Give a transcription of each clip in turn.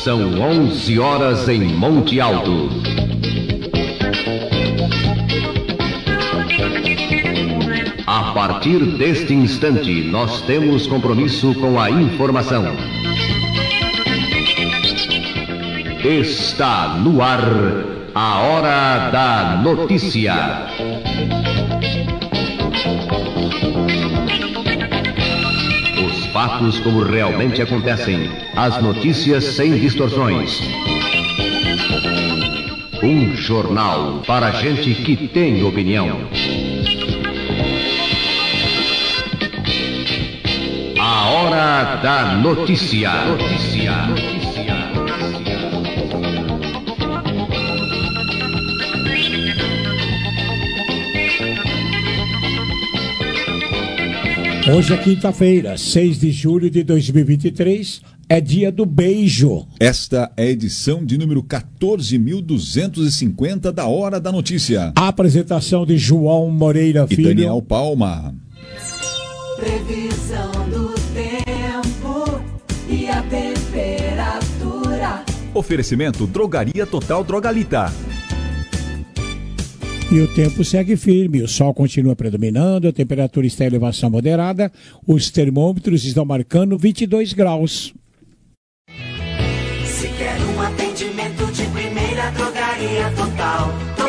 São 11 horas em Monte Alto. A partir deste instante, nós temos compromisso com a informação. Está no ar a Hora da Notícia. Os fatos como realmente acontecem, as notícias sem distorções. Um jornal para gente que tem opinião. A Hora da Notícia. Hoje é quinta-feira, 6 de julho de 2023, é dia do beijo. Esta é a edição de número 14.250 da Hora da Notícia. A apresentação de João Moreira Filho e Daniel Palma. Previsão do tempo e a temperatura. Oferecimento Drogaria Total Drogalita. E o tempo segue firme, o sol continua predominando, a temperatura está em elevação moderada, os termômetros estão marcando 22 graus. Se quer um atendimento de primeira, Drogaria Total.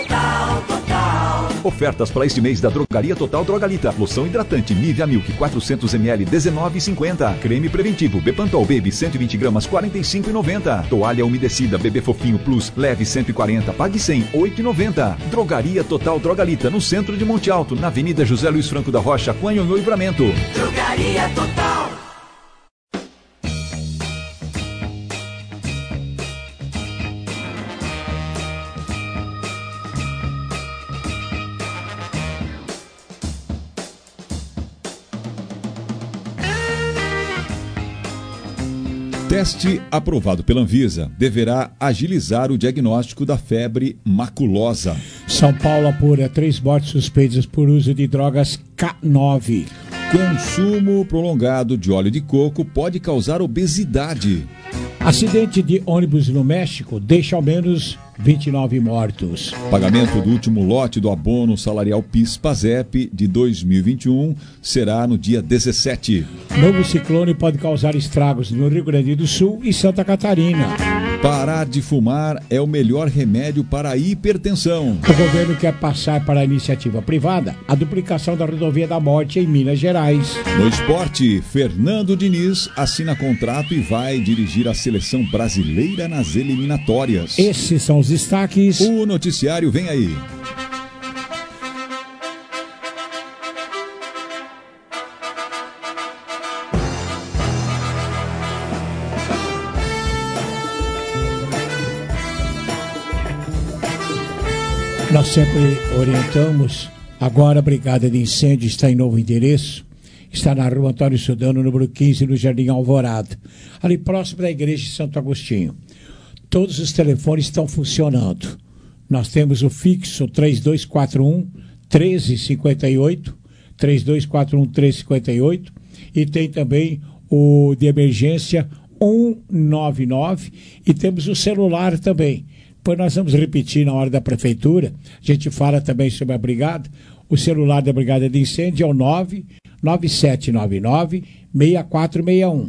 Ofertas para este mês da Drogaria Total Drogalita. Loção hidratante Nivea Milk 400 ml 19,50. Creme preventivo Bepantol Baby 120 gramas 45,90. Toalha umedecida Bebê Fofinho Plus leve 140, pague 100, 8,90. Drogaria Total Drogalita no centro de Monte Alto, na Avenida José Luiz Franco da Rocha, com Anhonhô e Livramento. Drogaria Total. Teste aprovado pela Anvisa deverá agilizar o diagnóstico da febre maculosa. São Paulo apura 3 mortes suspeitas por uso de drogas K9. Consumo prolongado de óleo de coco pode causar obesidade. Acidente de ônibus no México deixa ao menos 29 mortos. Pagamento do último lote do abono salarial PIS/PASEP de 2021 será no dia 17. Novo ciclone pode causar estragos no Rio Grande do Sul e Santa Catarina. Parar de fumar é o melhor remédio para a hipertensão. O governo quer passar para a iniciativa privada a duplicação da Rodovia da Morte em Minas Gerais. No esporte, Fernando Diniz assina contrato e vai dirigir a seleção brasileira nas eliminatórias. Esses são os destaques. O noticiário vem aí. Nós sempre orientamos, agora a Brigada de Incêndio está em novo endereço, está na rua Antônio Sudano, número 15, no Jardim Alvorada, ali próximo da igreja de Santo Agostinho. Todos os telefones estão funcionando. Nós temos o fixo 3241-1358, 3241-1358, e tem também o de emergência 199, e temos o celular também. Depois nós vamos repetir na hora da prefeitura, a gente fala também sobre a brigada. O celular da Brigada de Incêndio é o 99799-6461.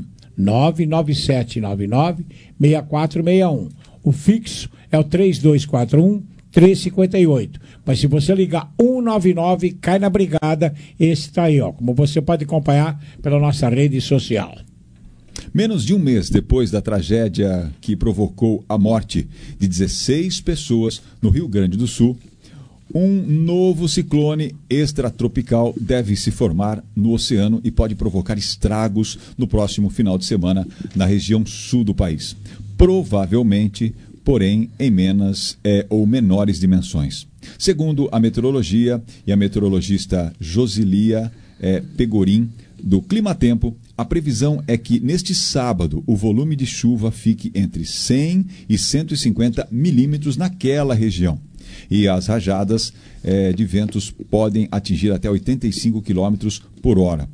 99799-6461. O fixo é o 3241-1358. Mas se você ligar 199, cai na brigada, esse está aí, ó, como você pode acompanhar pela nossa rede social. Menos de um mês depois da tragédia que provocou a morte de 16 pessoas no Rio Grande do Sul, um novo ciclone extratropical deve se formar no oceano e pode provocar estragos no próximo final de semana na região sul do país. Provavelmente, porém, em menores dimensões. Segundo a meteorologia e a meteorologista Josilia Pegorim, do Climatempo, a previsão é que neste sábado o volume de chuva fique entre 100 e 150 milímetros naquela região. E as rajadas de ventos podem atingir até 85 quilômetros por hora.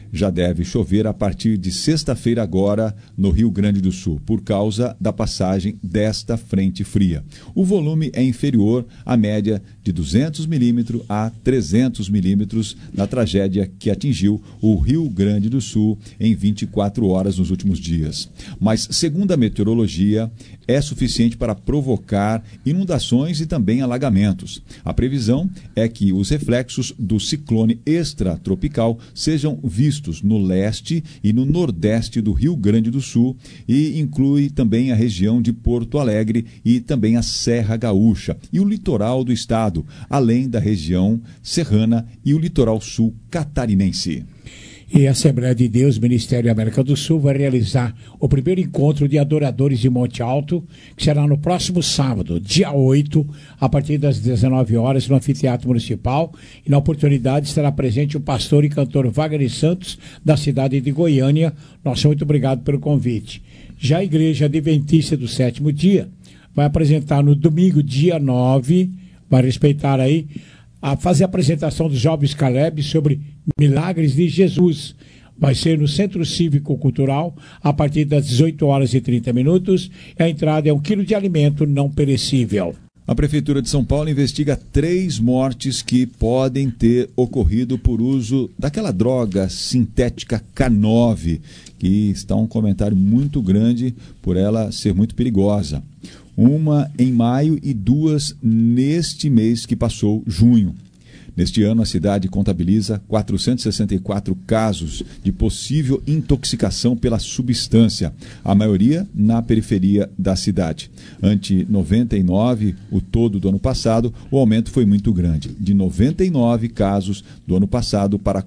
já deve chover a partir de sexta-feira agora no Rio Grande do Sul, por causa da passagem desta frente fria. O volume é inferior à média de 200 milímetros a 300 milímetros na tragédia que atingiu o Rio Grande do Sul em 24 horas nos últimos dias. Mas, segundo a meteorologia, é suficiente para provocar inundações e também alagamentos. A previsão é que os reflexos do ciclone extratropical sejam vistos no leste e no nordeste do Rio Grande do Sul e inclui também a região de Porto Alegre e também a Serra Gaúcha e o litoral do estado, além da região serrana e o litoral sul catarinense. E a Assembleia de Deus, Ministério América do Sul, vai realizar o primeiro encontro de adoradores de Monte Alto, que será no próximo sábado, dia 8, a partir das 19 horas, no Anfiteatro Municipal. E na oportunidade estará presente o pastor e cantor Wagner Santos, da cidade de Goiânia. Nosso muito obrigado pelo convite. Já a Igreja Adventista do Sétimo Dia vai apresentar no domingo, dia 9, vai respeitar aí, a fazer a apresentação dos jovens Caleb sobre Milagres de Jesus. Vai ser no Centro Cívico Cultural, a partir das 18 horas e 30 minutos. A entrada é 1 quilo de alimento não perecível. A Prefeitura de São Paulo investiga 3 mortes que podem ter ocorrido por uso daquela droga sintética K9, que está um comentário muito grande por ela ser muito perigosa. Uma em maio e 2 neste mês que passou, junho. Neste ano, a cidade contabiliza 464 casos de possível intoxicação pela substância, a maioria na periferia da cidade. Ante 99, o todo do ano passado, o aumento foi muito grande, de 99 casos do ano passado para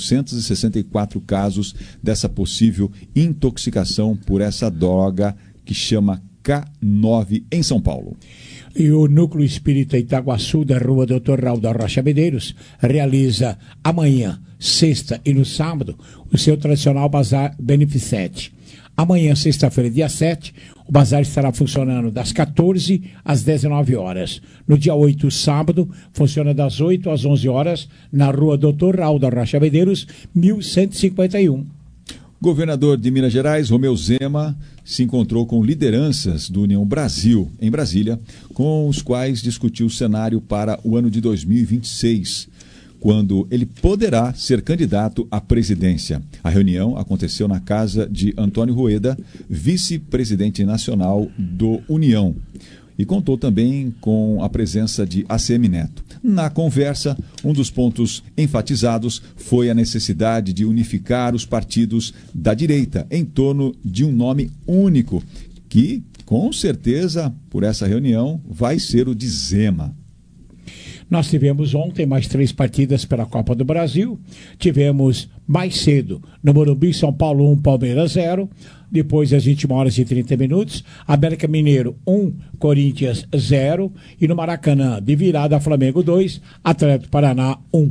464 casos dessa possível intoxicação por essa droga que chama K9 em São Paulo. E o Núcleo Espírita Itaguaçu, da rua Dr. Raul da Rocha Medeiros, realiza amanhã, sexta e no sábado, o seu tradicional Bazar Beneficente. Amanhã, sexta-feira, dia 7, o bazar estará funcionando das 14 às 19 horas. No dia 8, sábado, funciona das 8 às 11 horas, na rua Dr. Raul da Rocha Medeiros, 1151. Governador de Minas Gerais, Romeu Zema, se encontrou com lideranças do União Brasil, em Brasília, com os quais discutiu o cenário para o ano de 2026, quando ele poderá ser candidato à presidência. A reunião aconteceu na casa de Antônio Rueda, vice-presidente nacional do União, e contou também com a presença de ACM Neto. Na conversa, um dos pontos enfatizados foi a necessidade de unificar os partidos da direita em torno de um nome único, que, com certeza, por essa reunião, vai ser o de Zema. Nós tivemos ontem mais 3 partidas pela Copa do Brasil. Tivemos mais cedo no Morumbi, São Paulo 1, Palmeiras 0. Depois, às 21 horas e 30 minutos, América Mineiro 1, Corinthians 0. E no Maracanã, de virada, Flamengo 2, Atlético Paraná 1.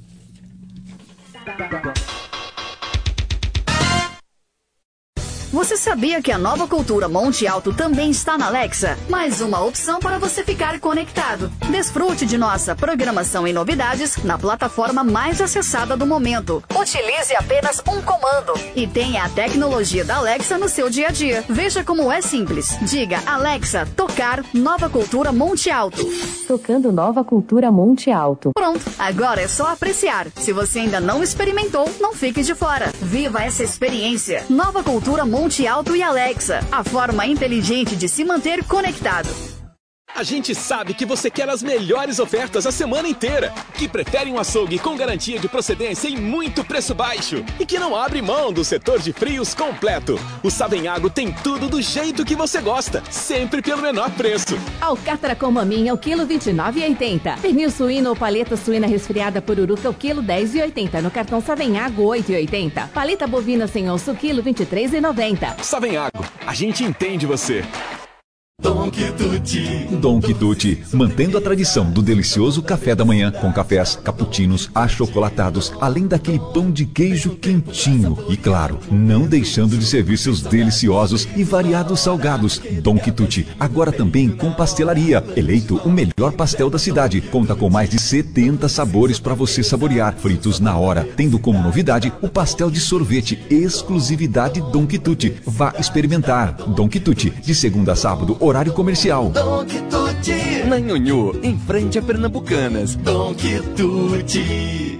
Você sabia que a Nova Cultura Monte Alto também está na Alexa? Mais uma opção para você ficar conectado. Desfrute de nossa programação e novidades na plataforma mais acessada do momento. Utilize apenas um comando e tenha a tecnologia da Alexa no seu dia a dia. Veja como é simples. Diga, Alexa, tocar Nova Cultura Monte Alto. Tocando Nova Cultura Monte Alto. Pronto, agora é só apreciar. Se você ainda não experimentou, não fique de fora. Viva essa experiência. Nova Cultura Monte Alto e Alexa, a forma inteligente de se manter conectado. A gente sabe que você quer as melhores ofertas a semana inteira, que prefere um açougue com garantia de procedência e muito preço baixo, e que não abre mão do setor de frios completo. O Savenhago tem tudo do jeito que você gosta, sempre pelo menor preço. Alcatra com maminha, o quilo R$29,80. Pernil suíno ou paleta suína resfriada pururuca, o quilo R$10,80. No cartão Savenhago, R$8,80. Paleta bovina sem osso, quilo R$23,90. Savenhago, a gente entende você. Don Quitute. Don Quitute, mantendo a tradição do delicioso café da manhã, com cafés, cappuccinos, achocolatados, além daquele pão de queijo quentinho. E claro, não deixando de servir seus deliciosos e variados salgados. Don Quitute, agora também com pastelaria. Eleito o melhor pastel da cidade. Conta com mais de 70 sabores para você saborear, fritos na hora. Tendo como novidade o pastel de sorvete, exclusividade Don Quitute. Vá experimentar. Don Quitute, de segunda a sábado, horário comercial. Don Quitute. Na Nhonhô, em frente a Pernambucanas. Don Quitute.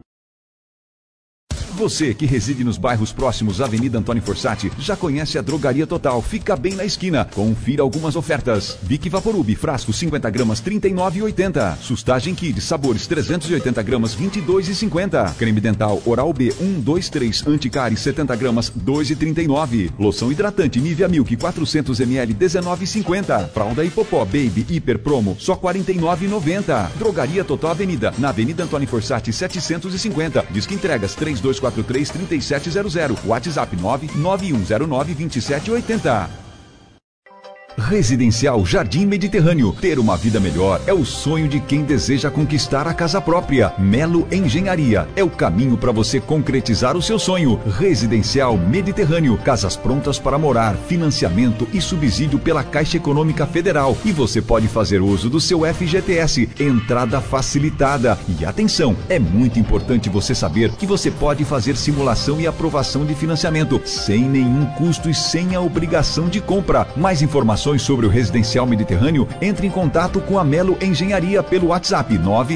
Você que reside nos bairros próximos à Avenida Antônio Fossati já conhece a Drogaria Total. Fica bem na esquina. Confira algumas ofertas. Bic Vaporub, frasco 50 gramas, R$ 39,80. Sustagem Kids, sabores 380 gramas, R$ 22,50. Creme dental Oral B 1, 2, 3, Anticari 70 gramas, R$ 2,39. Loção hidratante Nivea Milk 400 ml, R$ 19,50. Fralda Hipopó Baby Hiper Promo, só R$ 49,90. Drogaria Total Avenida, na Avenida Antônio Fossati 750. Disque entregas 3243-3700. WhatsApp 99109-2780. Residencial Jardim Mediterrâneo. Ter uma vida melhor é o sonho de quem deseja conquistar a casa própria. Melo Engenharia é o caminho para você concretizar o seu sonho. Residencial Mediterrâneo. Casas prontas para morar, financiamento e subsídio pela Caixa Econômica Federal. E você pode fazer uso do seu FGTS. Entrada facilitada. E atenção, é muito importante você saber que você pode fazer simulação e aprovação de financiamento sem nenhum custo e sem a obrigação de compra. Mais informações sobre o Residencial Mediterrâneo, entre em contato com a Melo Engenharia pelo WhatsApp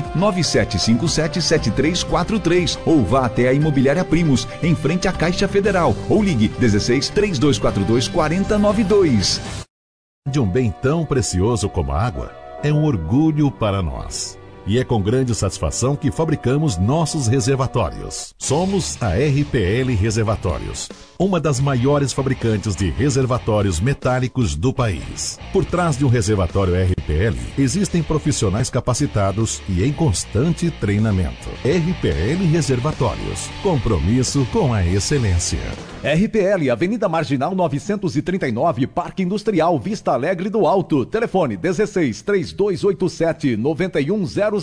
997577343 ou vá até a Imobiliária Primos, em frente à Caixa Federal, ou ligue 16 3242 4092. De um bem tão precioso como a água, é um orgulho para nós. E é com grande satisfação que fabricamos nossos reservatórios. Somos a RPL Reservatórios, uma das maiores fabricantes de reservatórios metálicos do país. Por trás de um reservatório RPL, existem profissionais capacitados e em constante treinamento. RPL Reservatórios, compromisso com a excelência. RPL, Avenida Marginal 939, Parque Industrial Vista Alegre do Alto. Telefone 16 3287 9100.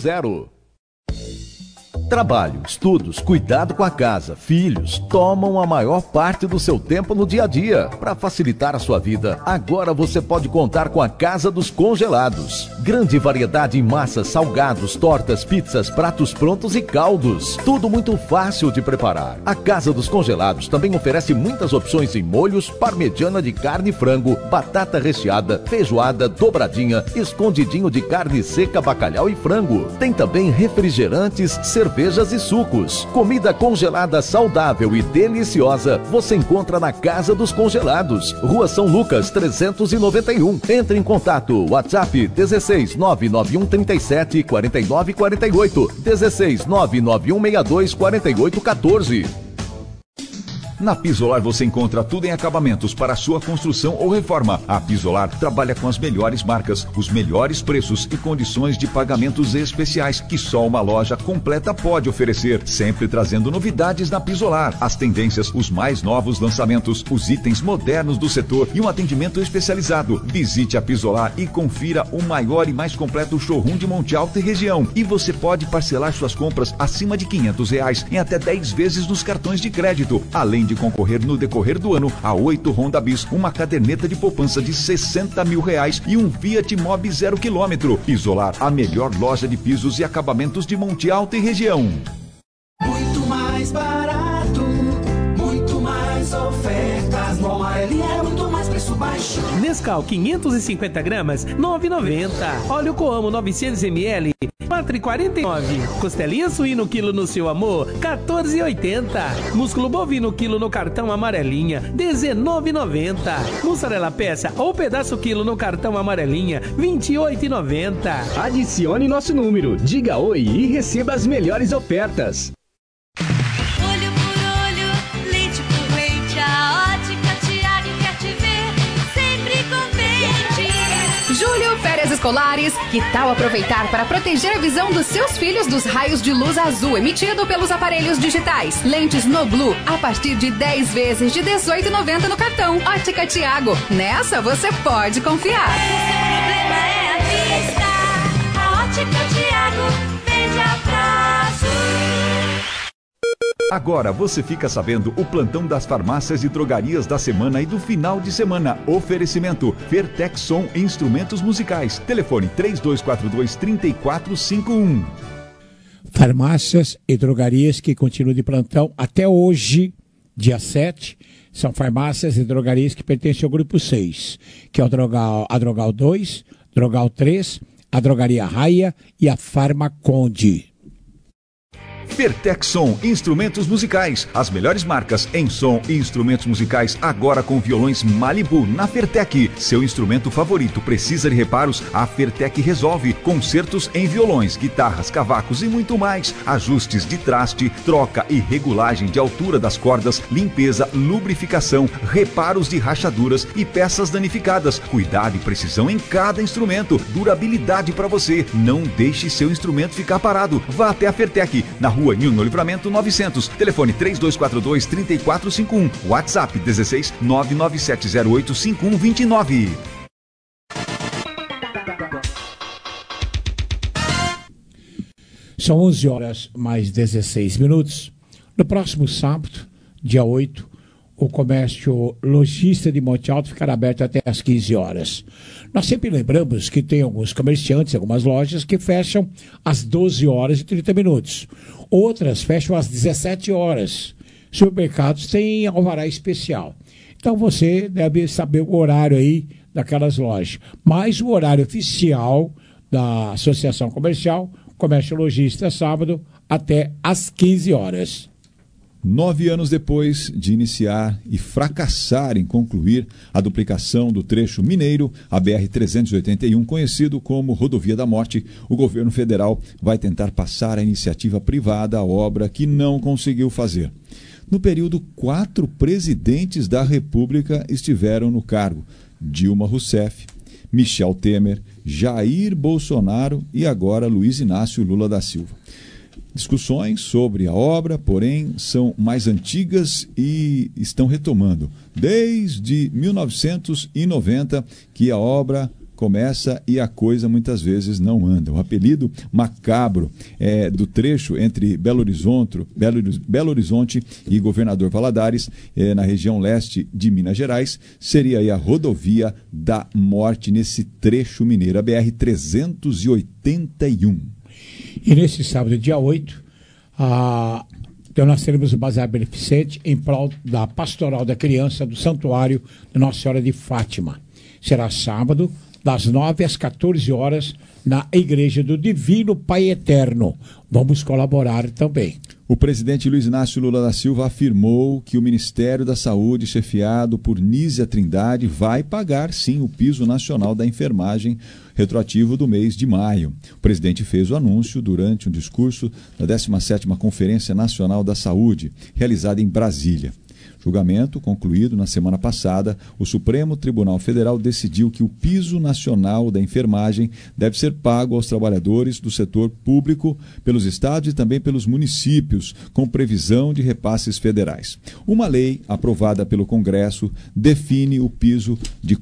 Trabalho, estudos, cuidado com a casa, filhos, tomam a maior parte do seu tempo no dia a dia. Para facilitar a sua vida, agora você pode contar com a Casa dos Congelados. Grande variedade em massas, salgados, tortas, pizzas, pratos prontos e caldos. Tudo muito fácil de preparar. A Casa dos Congelados também oferece muitas opções em molhos, parmegiana de carne e frango, batata recheada, feijoada, dobradinha, escondidinho de carne seca, bacalhau e frango. Tem também refrigerantes, cervejas e sucos. Comida congelada saudável e deliciosa você encontra na Casa dos Congelados, Rua São Lucas 391. Entre em contato, WhatsApp 16 991 37 49 48, 16 991 62 48 14. Na Pisolar você encontra tudo em acabamentos para sua construção ou reforma. A Pisolar trabalha com as melhores marcas, os melhores preços e condições de pagamentos especiais que só uma loja completa pode oferecer, sempre trazendo novidades na Pisolar, as tendências, os mais novos lançamentos, os itens modernos do setor e um atendimento especializado. Visite a Pisolar e confira o maior e mais completo showroom de Monte Alto e região. E você pode parcelar suas compras acima de R$500 em até 10 vezes nos cartões de crédito, além de concorrer no decorrer do ano a 8 Honda Bis, uma caderneta de poupança de R$60 mil e um Fiat Mobi 0 km. Pisolar, a melhor loja de pisos e acabamentos de Monte Alto e região. Muito mais barato, muito mais ofertas. No Amarelinha é muito mais preço baixo. Nescau 550 gramas, R$ 9,90. Óleo Coamo 900 ml, R$ 4,49. Costelinha suíno quilo no Seu Amor, R$ 14,80. Músculo bovino quilo no cartão Amarelinha, R$ 19,90. Mussarela peça ou pedaço quilo no cartão Amarelinha, R$ 28,90. Adicione nosso número, diga oi e receba as melhores ofertas. Olho por olho, leite por leite, a Ótica Tiago quer te ver sempre contente. Julho, férias escolares. Que tal aproveitar para proteger a visão dos seus filhos dos raios de luz azul emitido pelos aparelhos digitais? Lentes No Blue a partir de 10 vezes de R$ 18,90 no cartão. Ótica Tiago. Nessa você pode confiar. O problema é a vista. A Ótica Tiago vende a prazo. Agora você fica sabendo o plantão das farmácias e drogarias da semana e do final de semana. Oferecimento Fertex Som Instrumentos Musicais. Telefone 3242-3451. Farmácias e drogarias que continuam de plantão até hoje, dia 7, são farmácias e drogarias que pertencem ao grupo 6, que é a Drogal 2, Drogal 3, a Drogaria Raia e a Farmaconde. Fertex Som Instrumentos Musicais. As melhores marcas em som e instrumentos musicais agora com violões Malibu na Fertec. Seu instrumento favorito precisa de reparos? A Fertec resolve. Concertos em violões, guitarras, cavacos e muito mais. Ajustes de traste, troca e regulagem de altura das cordas, limpeza, lubrificação, reparos de rachaduras e peças danificadas. Cuidado e precisão em cada instrumento. Durabilidade para você. Não deixe seu instrumento ficar parado. Vá até a Fertec, na Rua Nilno Livramento 900, telefone 3242-3451, WhatsApp 16 99708 5129. São 11 horas mais 16 minutos. No próximo sábado, dia 8, o comércio lojista de Monte Alto ficará aberto até às 15 horas. Nós sempre lembramos que tem alguns comerciantes, algumas lojas que fecham às 12 horas e 30 minutos. Outras fecham às 17 horas. Supermercados têm alvará especial. Então você deve saber o horário aí daquelas lojas. Mas o horário oficial da Associação Comercial, comércio lojista, sábado até às 15 horas. 9 anos depois de iniciar e fracassar em concluir a duplicação do trecho mineiro, a BR-381, conhecido como Rodovia da Morte, o governo federal vai tentar passar à iniciativa privada a obra que não conseguiu fazer. No período, 4 presidentes da República estiveram no cargo: Dilma Rousseff, Michel Temer, Jair Bolsonaro e agora Luiz Inácio Lula da Silva. Discussões sobre a obra, porém, são mais antigas e estão retomando. Desde 1990 que a obra começa e a coisa muitas vezes não anda. O apelido macabro do trecho entre Belo Horizonte e Governador Valadares, na região leste de Minas Gerais, seria aí a Rodovia da Morte nesse trecho mineiro, a BR-381. E nesse sábado, dia 8, então nós teremos o Bazar Beneficente em prol da Pastoral da Criança do Santuário de Nossa Senhora de Fátima. Será sábado, das 9 às 14 horas, na Igreja do Divino Pai Eterno. Vamos colaborar também. O presidente Luiz Inácio Lula da Silva afirmou que o Ministério da Saúde, chefiado por Nízia Trindade, vai pagar sim o piso nacional da enfermagem retroativo do mês de maio. O presidente fez o anúncio durante um discurso da 17ª Conferência Nacional da Saúde, realizada em Brasília. Julgamento concluído na semana passada, o Supremo Tribunal Federal decidiu que o piso nacional da enfermagem deve ser pago aos trabalhadores do setor público, pelos estados e também pelos municípios, com previsão de repasses federais. Uma lei aprovada pelo Congresso define o piso de R$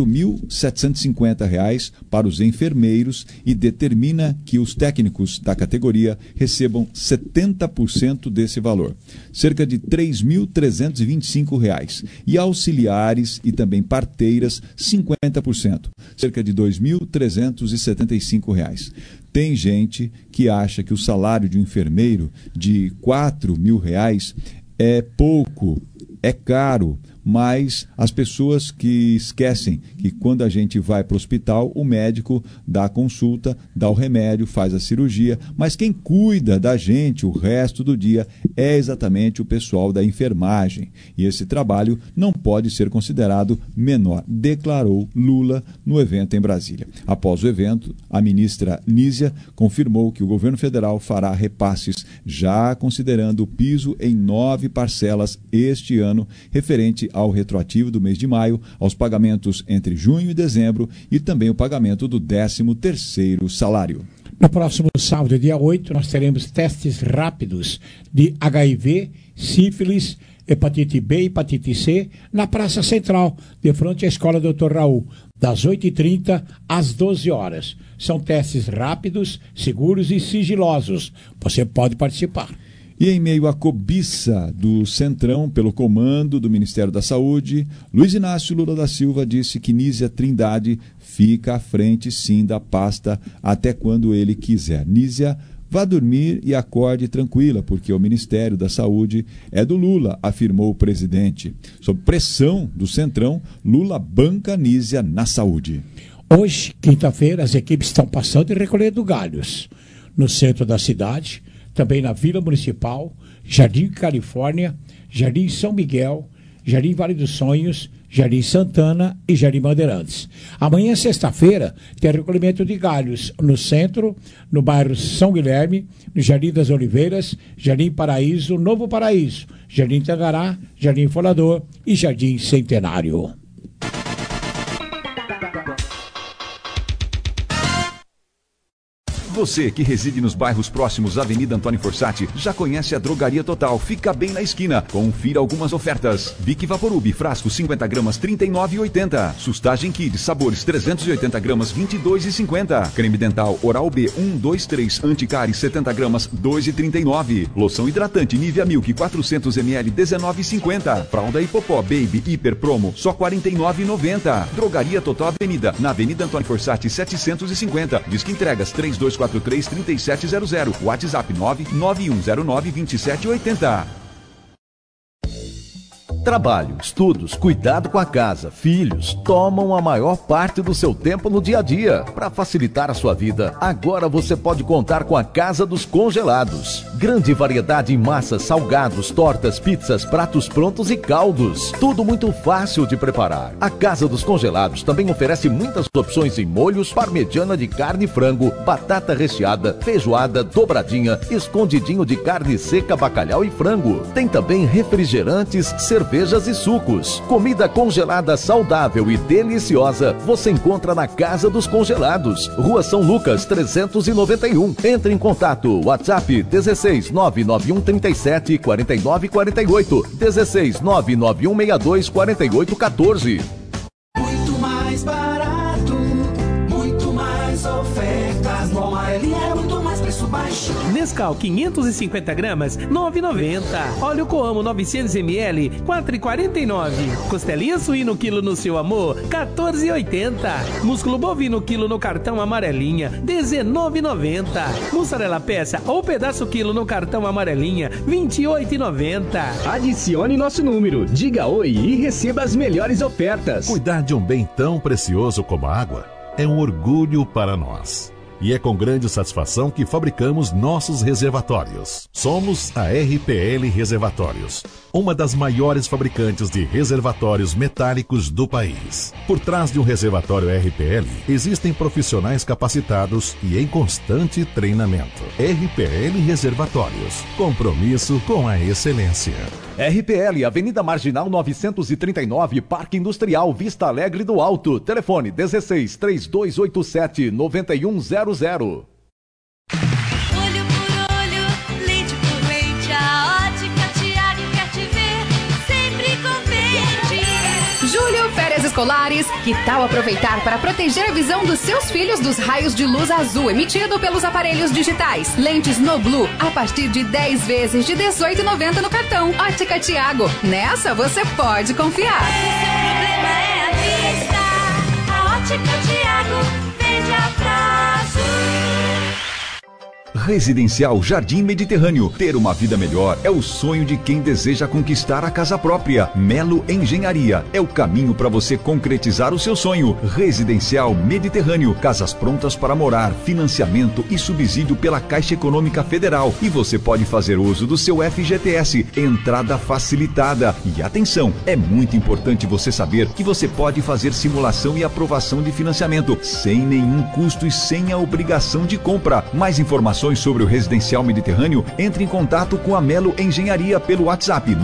4.750 para os enfermeiros e determina que os técnicos da categoria recebam 70% desse valor, cerca de R$ 3.325, e auxiliares e também parteiras 50%, cerca de R$ 2.375. Tem gente que acha que o salário de um enfermeiro de R$ 4.000 é pouco, é caro, mas as pessoas que esquecem que quando a gente vai para o hospital, o médico dá a consulta, dá o remédio, faz a cirurgia, mas quem cuida da gente o resto do dia é exatamente o pessoal da enfermagem. E esse trabalho não pode ser considerado menor, declarou Lula no evento em Brasília. Após o evento, a ministra Nízia confirmou que o governo federal fará repasses, já considerando o piso em 9 parcelas este ano, referente ao retroativo do mês de maio, aos pagamentos entre junho e dezembro e também o pagamento do 13º salário. No próximo sábado, dia 8, nós teremos testes rápidos de HIV, sífilis, hepatite B e hepatite C na Praça Central, de frente à Escola Dr. Raul, das 8h30 às 12 horas. São testes rápidos, seguros e sigilosos. Você pode participar. E em meio à cobiça do Centrão pelo comando do Ministério da Saúde, Luiz Inácio Lula da Silva disse que Nízia Trindade fica à frente, sim, da pasta até quando ele quiser. Nízia, vá dormir e acorde tranquila, porque o Ministério da Saúde é do Lula, afirmou o presidente. Sob pressão do Centrão, Lula banca Nízia na saúde. Hoje, quinta-feira, as equipes estão passando e recolhendo galhos no centro da cidade, também na Vila Municipal, Jardim Califórnia, Jardim São Miguel, Jardim Vale dos Sonhos, Jardim Santana e Jardim Bandeirantes. Amanhã, sexta-feira, tem recolhimento de galhos no centro, no bairro São Guilherme, no Jardim das Oliveiras, Jardim Paraíso, Novo Paraíso, Jardim Tangará, Jardim Folador e Jardim Centenário. Você que reside nos bairros próximos à Avenida Antônio Fossati já conhece a Drogaria Total. Fica bem na esquina. Confira algumas ofertas. Bic Vaporub, frasco 50 gramas, R$ 39,80. Sustagem Kids, sabores 380 gramas, R$ 22,50. Creme dental Oral-B 1, 2, 3, anticárie 70 gramas, R$ 2,39. Loção hidratante Nivea Milk 400 ml, R$ 19,50. Fralda Hipopó Baby Hiper Promo, só R$ 49,90. Drogaria Total Avenida, na Avenida Antônio Fossati 750. Disque entregas 3243-3700. WhatsApp 99109-2780. Trabalho, estudos, cuidado com a casa, filhos, tomam a maior parte do seu tempo no dia a dia. Para facilitar a sua vida, agora você pode contar com a Casa dos Congelados. Grande variedade em massas, salgados, tortas, pizzas, pratos prontos e caldos. Tudo muito fácil de preparar. A Casa dos Congelados também oferece muitas opções em molhos, parmegiana de carne e frango, batata recheada, feijoada, dobradinha, escondidinho de carne seca, bacalhau e frango. Tem também refrigerantes, cervejas e sucos. Comida congelada saudável e deliciosa você encontra na Casa dos Congelados, Rua São Lucas 391. Entre em contato, WhatsApp 16 991 37 49 48, 16 991 62 48 14. Muito mais barato, muito mais ofertas. No Amarelinha é muito mais preço baixo. Nescau 550 gramas, R$ 9,90. Óleo Coamo 900 ml, R$ 4,49. Costelinha suíno quilo no seu amor, R$ 14,80. Músculo bovino quilo no cartão Amarelinha, R$ 19,90. Mussarela peça ou pedaço quilo no cartão Amarelinha, R$ 28,90. Adicione nosso número, diga oi e receba as melhores ofertas. Cuidar de um bem tão precioso como a água é um orgulho para nós. E é com grande satisfação que fabricamos nossos reservatórios. Somos a RPL Reservatórios, uma das maiores fabricantes de reservatórios metálicos do país. Por trás de um reservatório RPL, existem profissionais capacitados e em constante treinamento. RPL Reservatórios, compromisso com a excelência. RPL, Avenida Marginal 939, Parque Industrial, Vista Alegre do Alto. Telefone 16 3287 9100. Olho por olho, leite por leite, a Ótica Tiago quer te ver sempre contente. Julho, férias escolares, que tal aproveitar para proteger a visão dos seus filhos dos raios de luz azul emitido pelos aparelhos digitais? Lentes No Blue, a partir de 10 vezes de R$ 18,90 no cartão. Ótica Tiago, nessa você pode confiar. O problema é a vista, a Ótica Tiago vende a prazo. Residencial Jardim Mediterrâneo. Ter uma vida melhor é o sonho de quem deseja conquistar a casa própria. Melo Engenharia é o caminho para você concretizar o seu sonho. Residencial Mediterrâneo. Casas prontas para morar, financiamento e subsídio pela Caixa Econômica Federal. E você pode fazer uso do seu FGTS. Entrada facilitada. E atenção, é muito importante você saber que você pode fazer simulação e aprovação de financiamento sem nenhum custo e sem a obrigação de compra. Mais informações informações sobre o residencial mediterrâneo, entre em contato com a Melo Engenharia pelo WhatsApp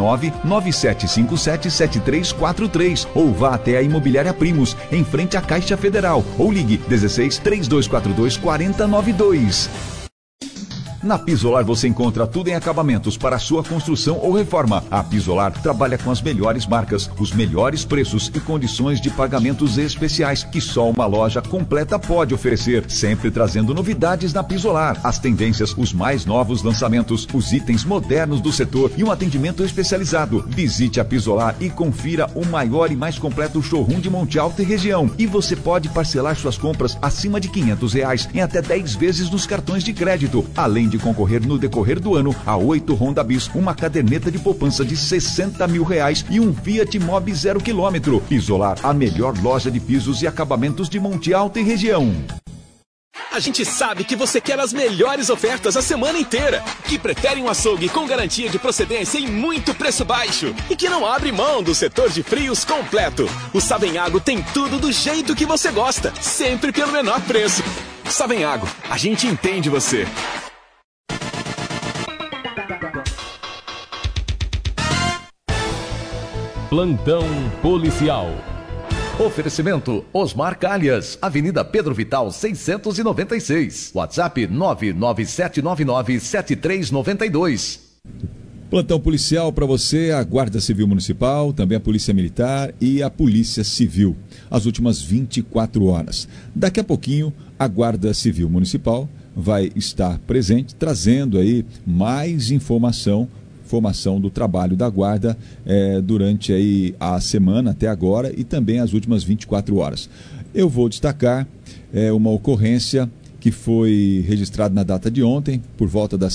997577343 ou vá até a Imobiliária Primos, em frente à Caixa Federal, ou ligue 16 3242 4092. Na Pisolar você encontra tudo em acabamentos para sua construção ou reforma. A Pisolar trabalha com as melhores marcas, os melhores preços e condições de pagamentos especiais que só uma loja completa pode oferecer, sempre trazendo novidades na Pisolar, as tendências, os mais novos lançamentos, os itens modernos do setor e um atendimento especializado. Visite a Pisolar e confira o maior e mais completo showroom de Monte Alto e região. E você pode parcelar suas compras acima de R$500 em até 10 vezes nos cartões de crédito, além de concorrer no decorrer do ano a 8 Honda Bis, uma caderneta de poupança de R$60 mil e um Fiat Mobi 0 km. Pisolar, a melhor loja de pisos e acabamentos de Monte Alto e região. A gente sabe que você quer as melhores ofertas a semana inteira, que prefere um açougue com garantia de procedência e muito preço baixo, e que não abre mão do setor de frios completo. O Savenhago tem tudo do jeito que você gosta, sempre pelo menor preço. Savenhago, a gente entende você. Plantão policial. Oferecimento Osmar Calhas, Avenida Pedro Vital 696. WhatsApp 997997392. Plantão policial para você, a Guarda Civil Municipal, também a Polícia Militar e a Polícia Civil. As últimas 24 horas. Daqui a pouquinho, a Guarda Civil Municipal vai estar presente, trazendo aí mais informação do trabalho da Guarda durante aí a semana até agora e também as últimas 24 horas. Eu vou destacar uma ocorrência que foi registrada na data de ontem, por volta das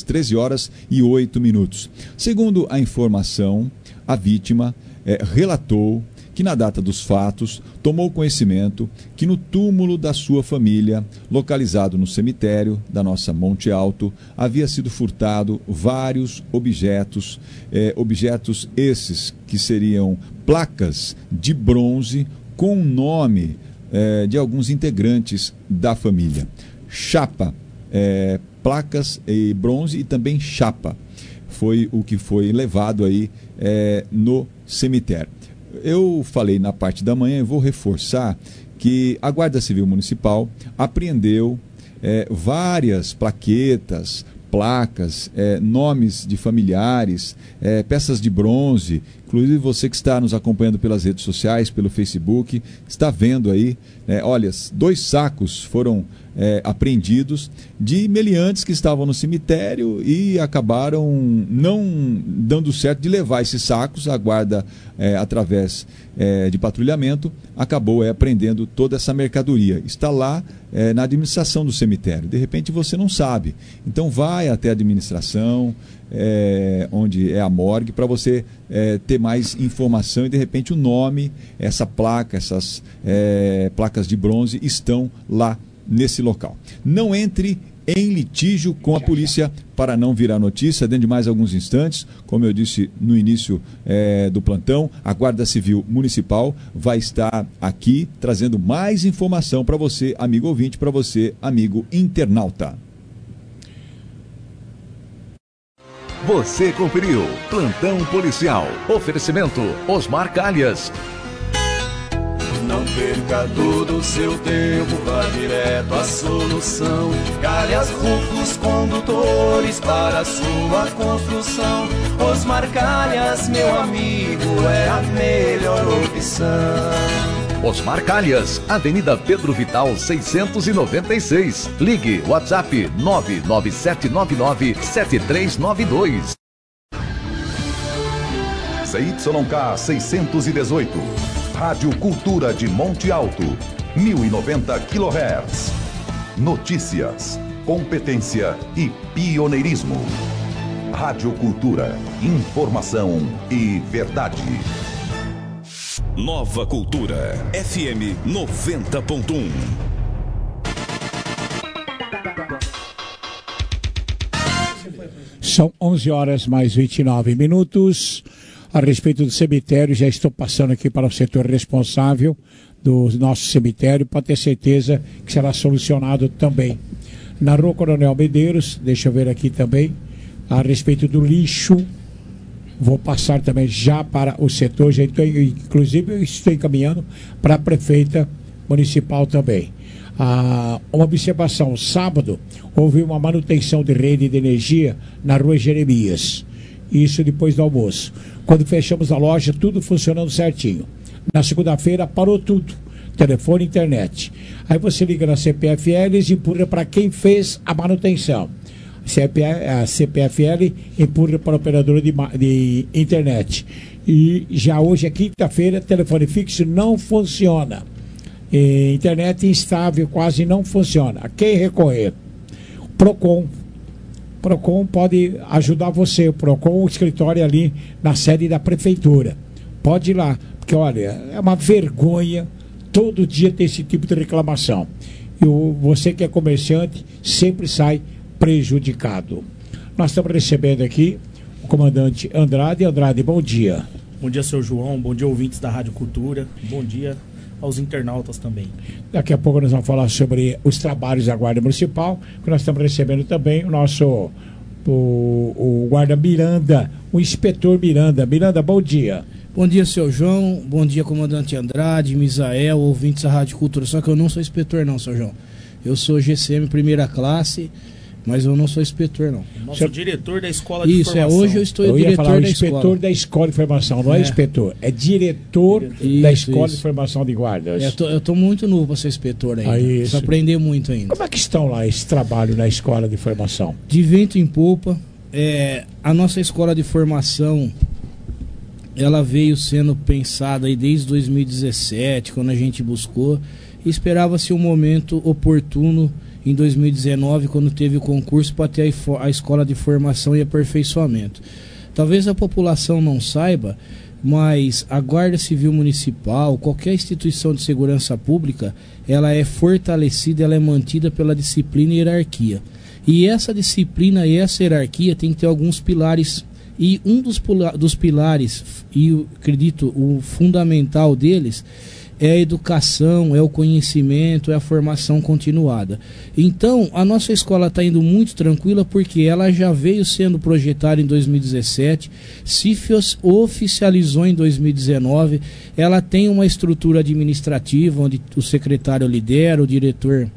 13h08. Segundo a informação, a vítima relatou que na data dos fatos tomou conhecimento que no túmulo da sua família, localizado no cemitério da nossa Monte Alto, havia sido furtado vários objetos, objetos esses que seriam placas de bronze com o nome de alguns integrantes da família. Chapa, placas e bronze e também chapa, foi o que foi levado aí no cemitério. Eu falei na parte da manhã e vou reforçar que a Guarda Civil Municipal apreendeu várias plaquetas, placas, nomes de familiares, peças de bronze. Inclusive você que está nos acompanhando pelas redes sociais, pelo Facebook, está vendo aí, olha, 2 sacos foram apreendidos de meliantes que estavam no cemitério e acabaram não dando certo de levar esses sacos. A guarda, através de patrulhamento, acabou apreendendo toda essa mercadoria. Está lá na administração do cemitério. De repente você não sabe. Então vai até a administração, onde é a morgue, para você ter mais informação e de repente o nome, essa placa, essas placas de bronze estão lá nesse local. Não entre em litígio com a polícia para não virar notícia. Dentro de mais alguns instantes, como eu disse no início do plantão, a Guarda Civil Municipal vai estar aqui trazendo mais informação para você, amigo ouvinte, para você, amigo internauta. Você conferiu Plantão Policial. Oferecimento Osmar Calhas. Não perca todo o seu tempo, vá direto à solução. Calhas Rufos Condutores para a sua construção. Osmar Calhas, meu amigo, é a melhor opção. Osmar Calhas, Avenida Pedro Vital 696. Ligue WhatsApp 997997392. CYK 618. Rádio Cultura de Monte Alto, 1090 kHz. Notícias, competência e pioneirismo. Rádio Cultura, informação e verdade. Nova Cultura, FM 90.1. São 11h mais 29. A respeito do cemitério, já estou passando aqui para o setor responsável do nosso cemitério, para ter certeza que será solucionado também. Na Rua Coronel Medeiros, deixa eu ver aqui também, a respeito do lixo. Vou passar também já para o setor, inclusive eu estou encaminhando para a prefeita municipal também. Uma observação, sábado houve uma manutenção de rede de energia na Rua Jeremias, isso depois do almoço. Quando fechamos a loja, tudo funcionando certinho. Na segunda-feira parou tudo, telefone e internet. Aí você liga na CPFL e empurra para quem fez a manutenção. A CPFL empurra para a operadora de internet. E já hoje é quinta-feira, telefone fixo não funciona. Internet instável quase não funciona. A quem recorrer? Procon pode ajudar você. O Procon, o escritório ali na sede da prefeitura. Pode ir lá, porque olha, é uma vergonha todo dia ter esse tipo de reclamação. E você que é comerciante sempre sai prejudicado. Nós estamos recebendo aqui o comandante Andrade. Andrade, bom dia. Bom dia, seu João. Bom dia, ouvintes da Rádio Cultura. Bom dia aos internautas também. Daqui a pouco nós vamos falar sobre os trabalhos da Guarda Municipal, que nós estamos recebendo também o nosso o guarda Miranda, o inspetor Miranda. Miranda, bom dia. Bom dia, seu João. Bom dia, comandante Andrade, Misael, ouvintes da Rádio Cultura. Só que eu não sou inspetor não, seu João. Eu sou GCM primeira classe, mas eu não sou inspetor não. Nosso diretor da escola de formação. Isso, hoje eu estou diretor da inspetor escola. Da escola de formação, não é inspetor, é diretor da escola de formação de guardas. Eu estou muito novo para ser inspetor ainda, preciso aprender muito ainda. Como é que estão lá esse trabalho na escola de formação? De vento em popa. A nossa escola de formação, ela veio sendo pensada aí desde 2017, quando a gente buscou, e esperava-se um momento oportuno em 2019, quando teve o concurso para ter a escola de formação e aperfeiçoamento. Talvez a população não saiba, mas a Guarda Civil Municipal, qualquer instituição de segurança pública, ela é fortalecida, ela é mantida pela disciplina e hierarquia. E essa disciplina e essa hierarquia tem que ter alguns pilares, e um dos pilares, e eu acredito o fundamental deles, é a educação, é o conhecimento, é a formação continuada. Então, a nossa escola está indo muito tranquila porque ela já veio sendo projetada em 2017, se oficializou em 2019, ela tem uma estrutura administrativa onde o secretário lidera, o diretor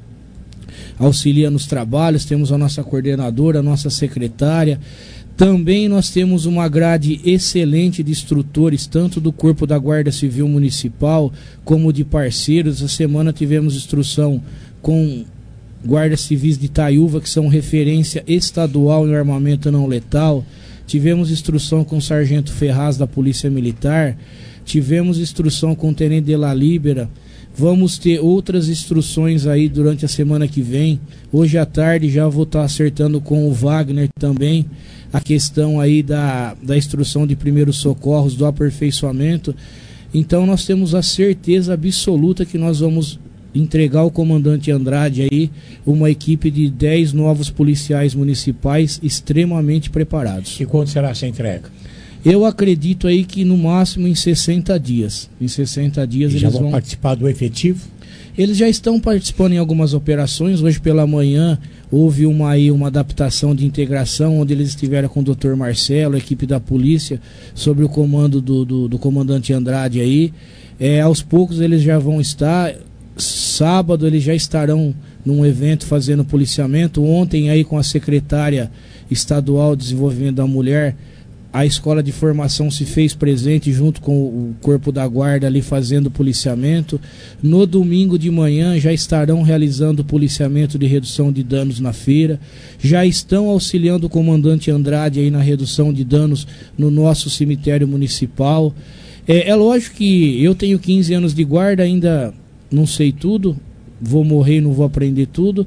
auxilia nos trabalhos, temos a nossa coordenadora, a nossa secretária. Também nós temos uma grade excelente de instrutores, tanto do Corpo da Guarda Civil Municipal, como de parceiros. Essa semana tivemos instrução com guardas civis de Itaiúva, que são referência estadual em armamento não letal. Tivemos instrução com o Sargento Ferraz da Polícia Militar. Tivemos instrução com o Tenente de la Libera. Vamos ter outras instruções aí durante a semana que vem. Hoje à tarde já vou estar acertando com o Wagner também a questão aí da instrução de primeiros socorros, do aperfeiçoamento. Então nós temos a certeza absoluta que nós vamos entregar ao comandante Andrade aí uma equipe de 10 novos policiais municipais extremamente preparados. E quando será essa entrega? Eu acredito aí que no máximo em 60 dias. Em 60 dias eles vão participar do efetivo? Eles já estão participando em algumas operações. Hoje pela manhã houve uma adaptação de integração, onde eles estiveram com o Dr. Marcelo, a equipe da polícia, sob o comando do comandante Andrade aí. Aos poucos eles já vão estar. Sábado eles já estarão num evento fazendo policiamento. Ontem aí com a secretária estadual de desenvolvimento da mulher, a escola de formação se fez presente junto com o Corpo da Guarda ali fazendo policiamento. No domingo de manhã já estarão realizando policiamento de redução de danos na feira. Já estão auxiliando o comandante Andrade aí na redução de danos no nosso cemitério municipal. É lógico que eu tenho 15 anos de guarda, ainda não sei tudo, vou morrer e não vou aprender tudo.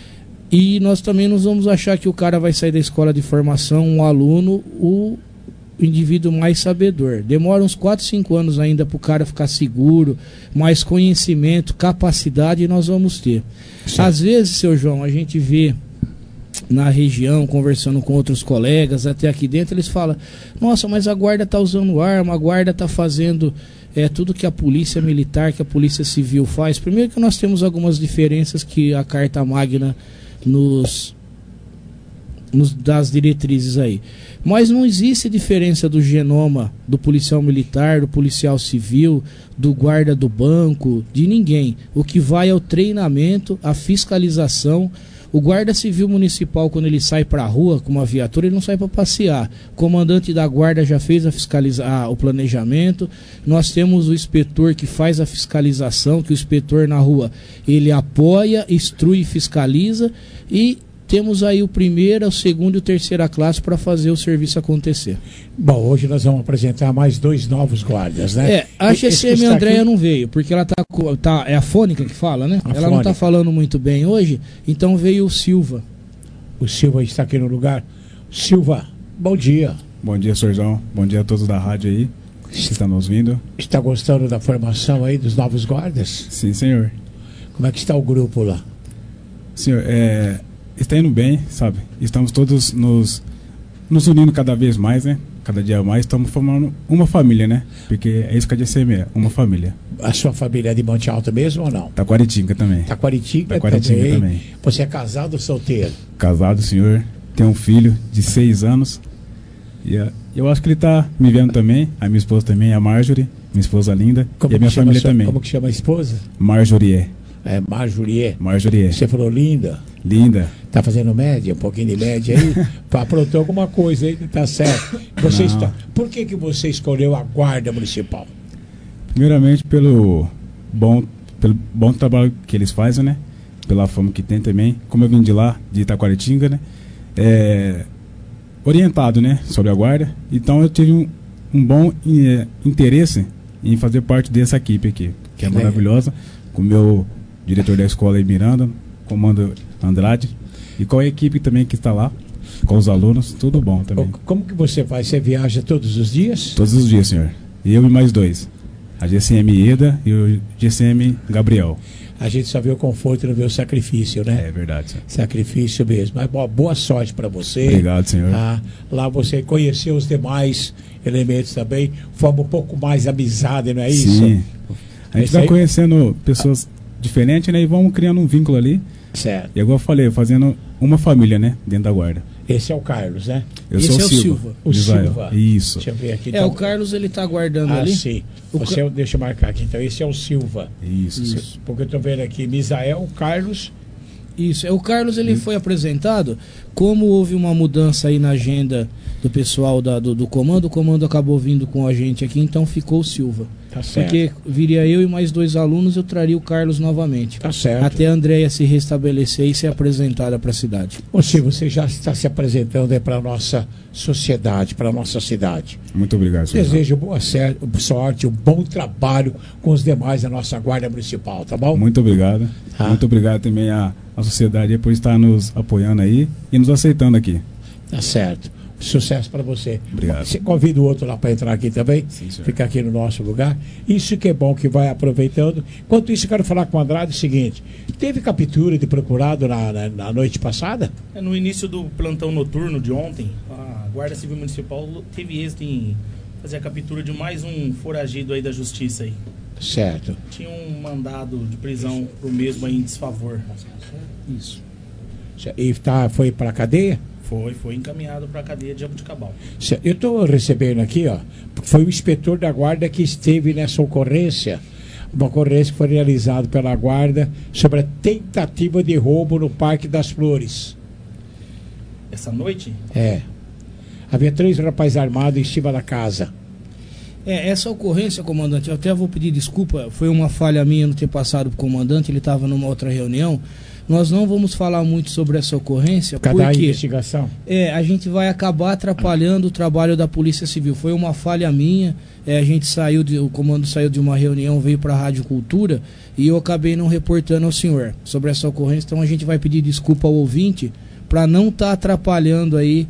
E nós também não vamos achar que o cara vai sair da escola de formação, um aluno, o indivíduo mais sabedor. Demora uns 4, 5 anos ainda para o cara ficar seguro, mais conhecimento, capacidade nós vamos ter. Sim. Às vezes, seu João, a gente vê na região, conversando com outros colegas, até aqui dentro, eles falam: nossa, mas a guarda está usando arma, a guarda está fazendo tudo que a polícia militar, que a polícia civil faz. Primeiro que nós temos algumas diferenças que a Carta Magna das diretrizes aí. Mas não existe diferença do genoma do policial militar, do policial civil, do guarda do banco, de ninguém. O que vai é o treinamento, a fiscalização. O guarda civil municipal, quando ele sai para a rua com uma viatura, ele não sai para passear. O comandante da guarda já fez o planejamento. Nós temos o inspetor que faz a fiscalização, que o inspetor na rua ele apoia, instrui e fiscaliza. E temos aí o primeiro, o segundo e o terceira classe para fazer o serviço acontecer. Bom, hoje nós vamos apresentar mais 2 novos guardas, né? A GCM Andréia não veio, porque ela tá é a Fônica que fala, né? Ela não está falando muito bem hoje, então veio o Silva. O Silva está aqui no lugar. Silva, bom dia. Bom dia, Sorzão. Bom dia a todos da rádio aí que estão nos ouvindo. Está gostando da formação aí dos novos guardas? Sim, senhor. Como é que está o grupo lá? Senhor, está indo bem, sabe? Estamos todos nos unindo cada vez mais, né? Cada dia mais estamos formando uma família, né? Porque é isso que a GCM é, uma família. A sua família é de Monte Alto mesmo ou não? Taquaritinga também. Taquaritinga também. Você é casado ou solteiro? Casado, senhor. Tem um filho de 6 anos. E eu acho que ele está me vendo também. A minha esposa também, a Marjorie, minha esposa linda. Como e a minha família também. Como que chama a esposa? Marjorie. Marjorie. Marjorie. Você falou linda? Linda. Tá fazendo média, um pouquinho de média aí? Aprontou alguma coisa aí, tá certo. Por que você escolheu a Guarda Municipal? Primeiramente pelo bom trabalho que eles fazem, né? Pela fama que tem também. Como eu vim de lá, de Itaquaritinga, né? Orientado, né? Sobre a Guarda. Então eu tive um bom interesse em fazer parte dessa equipe aqui, que é maravilhosa. Com o meu diretor da escola aí, Miranda, comando Andrade, e com a equipe também que está lá, com os alunos, tudo bom também. Como que você faz? Você viaja todos os dias? Todos os dias, senhor. Eu e mais 2. A GCM Eda e o GCM Gabriel. A gente só vê o conforto e não vê o sacrifício, né? É verdade, senhor. Sacrifício mesmo. Mas boa sorte para você. Obrigado, senhor. Lá você conheceu os demais elementos também, forma um pouco mais amizade, não é isso? Sim. A gente vai conhecendo pessoas diferentes, né? E vamos criando um vínculo ali. Certo. E igual eu falei, fazendo uma família, né? Dentro da Guarda. Esse é o Carlos, né? Esse é o Silva. O Silva. Isso. Deixa eu ver aqui. O Carlos ele tá guardando ali. Sim. Deixa eu marcar aqui. Então, esse é o Silva. Isso. Porque eu tô vendo aqui, Misael, Carlos. Isso. O Carlos ele foi apresentado. Como houve uma mudança aí na agenda do pessoal do comando, o comando acabou vindo com a gente aqui, então ficou o Silva. Tá certo. Porque viria eu e mais 2 alunos, eu traria o Carlos novamente. Tá certo. Até a Andréia se restabelecer e ser apresentada para a cidade. Ô Silva, você já está se apresentando para a nossa sociedade, para a nossa cidade. Muito obrigado, senhor. Desejo boa sorte, um bom trabalho com os demais da nossa Guarda Municipal, tá bom? Muito obrigado. Muito obrigado também à sociedade por estar nos apoiando aí e nos aceitando aqui. Tá certo. Sucesso para você. Obrigado. Você convida o outro lá para entrar aqui também. Sim, senhor. Ficar aqui no nosso lugar. Isso que é bom, que vai aproveitando. Enquanto isso, eu quero falar com o Andrade o seguinte: teve captura de procurado na noite passada? No início do plantão noturno de ontem, a Guarda Civil Municipal teve êxito em fazer a captura de mais um foragido aí da justiça aí. Certo. Tinha um mandado de prisão pro mesmo aí em desfavor. Isso. E foi para a cadeia? Foi encaminhado para a cadeia de Jabuticabal. Eu estou recebendo aqui, foi o inspetor da Guarda que esteve nessa ocorrência, uma ocorrência que foi realizada pela Guarda sobre a tentativa de roubo no Parque das Flores. Essa noite? Havia 3 rapazes armados em cima da casa. Essa ocorrência, comandante, eu até vou pedir desculpa, foi uma falha minha não ter passado para o comandante, ele estava numa outra reunião. Nós não vamos falar muito sobre essa ocorrência, porque a investigação. A gente vai acabar atrapalhando o trabalho da Polícia Civil. Foi uma falha minha. O comando saiu de uma reunião, veio para a Rádio Cultura e eu acabei não reportando ao senhor sobre essa ocorrência. Então a gente vai pedir desculpa ao ouvinte para não estar atrapalhando aí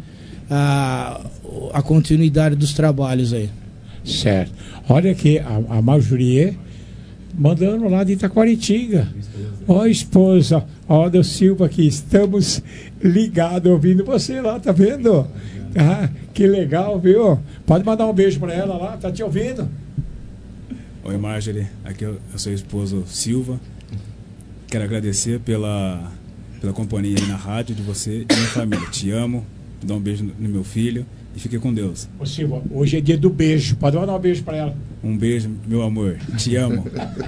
a continuidade dos trabalhos aí. Certo. Olha aqui, a Marjorie mandando lá de Itaquaritinga. Ó, esposa, ó, do Silva aqui, estamos ligados ouvindo você lá, tá vendo? Que legal, viu? Pode mandar um beijo pra ela lá, tá te ouvindo? Oi, Marjorie, aqui é o seu esposo Silva. Quero agradecer pela pela companhia aí na rádio de você e minha família. Te amo, dá um beijo no meu filho e fique com Deus. Ô Silva, hoje é dia do beijo. Pode mandar um beijo para ela. Um beijo, meu amor. Te amo.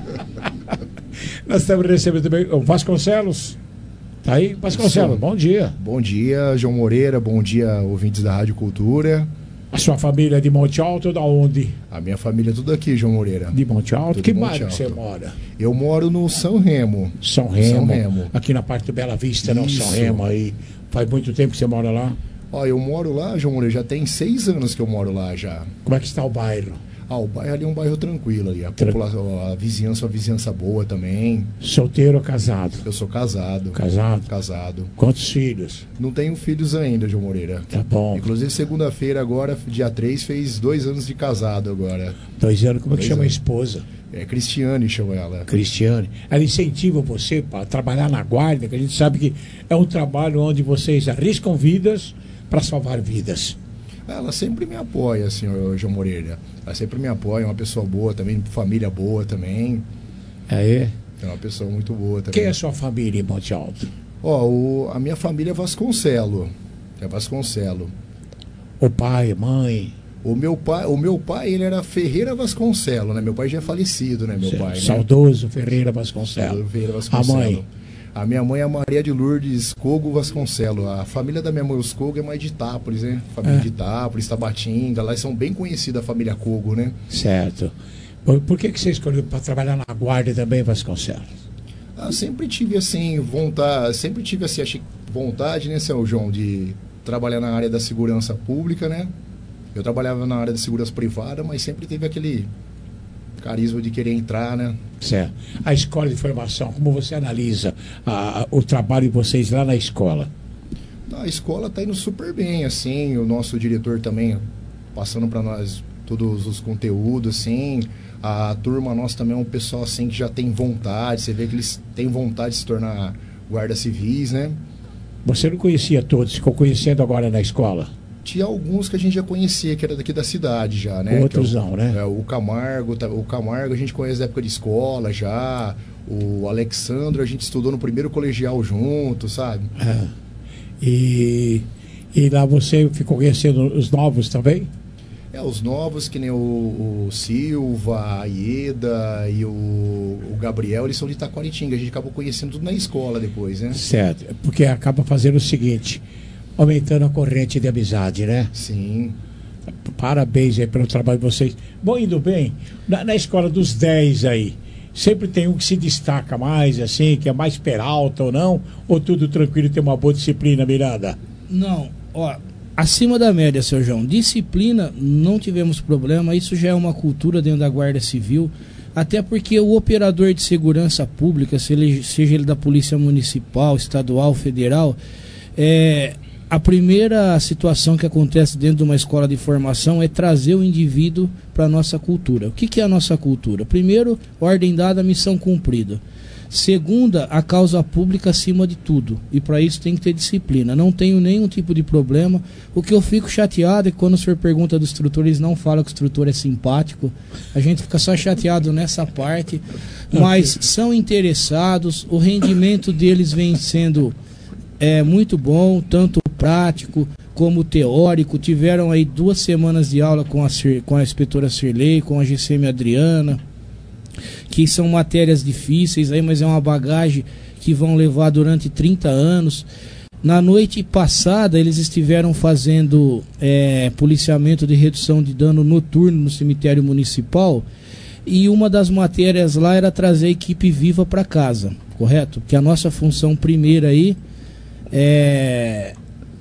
Nós estamos recebendo também o Vasconcelos. Tá aí, Vasconcelos, bom dia. Bom dia, João Moreira, bom dia, ouvintes da Rádio Cultura. A sua família é de Monte Alto ou da onde? A minha família é tudo aqui, João Moreira. De Monte Alto? Tudo Que Monte bairro Alto. você mora? Eu moro no São Remo. São Remo. Aqui na parte do Bela Vista, não, São Remo aí. Faz muito tempo que você mora lá? Ó, eu moro lá, João Moreira, já tem 6 anos que eu moro lá já. Como é que está o bairro? O bairro ali é um bairro tranquilo ali. A população, a vizinhança é uma vizinhança boa também. Solteiro ou casado? Eu sou casado. Casado? Casado. Quantos filhos? Não tenho filhos ainda, João Moreira. Tá bom. Inclusive, segunda-feira agora, dia 3, fez 2 anos de casado agora. 2 anos, como é que chama a esposa? É Cristiane, chama ela. Cristiane. Ela incentiva você para trabalhar na guarda, que a gente sabe que é um trabalho onde vocês arriscam vidas para salvar vidas. Ela sempre me apoia, senhor João Moreira. Ela sempre me apoia, é uma pessoa boa também, família boa também. É? É uma pessoa muito boa também. Quem é a sua família em Monte Alto? A minha família é Vasconcelo. É Vasconcelo. O pai, a mãe? O meu pai, ele era Ferreira Vasconcelo, né? Meu pai já é falecido, né? Meu pai, né? Saudoso Ferreira Vasconcelo. Ferreira Vasconcelo. A mãe? A minha mãe é a Maria de Lourdes Cogo Vasconcelo. A família da minha mãe, os Cogo, é mais de Itápolis, né? Família de Itápolis, Tabatinga. Lá são bem conhecidas a família Cogo, né? Certo. Por que você escolheu para trabalhar na guarda também, Vasconcelos? Sempre tive, assim, vontade, né, seu João, de trabalhar na área da segurança pública, né? Eu trabalhava na área da segurança privada, mas sempre teve aquele carisma de querer entrar, né? Certo. A escola de formação, como você analisa o trabalho de vocês lá na escola? A escola está indo super bem, assim, o nosso diretor também passando para nós todos os conteúdos, assim, a turma nossa também é um pessoal, assim, que já tem vontade, você vê que eles têm vontade de se tornar guardas civis, né? Você não conhecia todos, ficou conhecendo agora na escola? Tinha alguns que a gente já conhecia, que era daqui da cidade já, né? Outros não, né? O Camargo a gente conhece da época de escola já. O Alexandre a gente estudou no primeiro colegial junto, sabe? E lá você ficou conhecendo os novos também? Os novos, que nem o Silva, a Ieda e o Gabriel, eles são de Taquaritinga. A gente acabou conhecendo tudo na escola depois, né? Certo, porque acaba fazendo o seguinte, aumentando a corrente de amizade, né? Sim. Parabéns aí pelo trabalho de vocês. Bom, indo bem, na escola dos 10 aí, sempre tem um que se destaca mais, assim, que é mais peralta ou não? Ou tudo tranquilo e tem uma boa disciplina, Miranda? Não, acima da média, seu João. Disciplina, não tivemos problema, isso já é uma cultura dentro da Guarda Civil, até porque o operador de segurança pública, seja ele da Polícia Municipal, Estadual, Federal, a primeira situação que acontece dentro de uma escola de formação é trazer o indivíduo para a nossa cultura. O que é a nossa cultura? Primeiro, ordem dada, missão cumprida. Segunda, a causa pública acima de tudo. E para isso tem que ter disciplina. Não tenho nenhum tipo de problema. O que eu fico chateado é que quando o senhor pergunta do instrutor, eles não falam que o instrutor é simpático. A gente fica só chateado nessa parte. Mas são interessados. O rendimento deles vem sendo muito bom, tanto prático como teórico. Tiveram aí 2 semanas de aula com a inspetora Cirlei, com a GCM Adriana, que são matérias difíceis aí, mas é uma bagagem que vão levar durante 30 anos. Na noite passada eles estiveram fazendo policiamento de redução de dano noturno no cemitério municipal, e uma das matérias lá era trazer a equipe viva para casa, correto? Porque a nossa função primeira aí é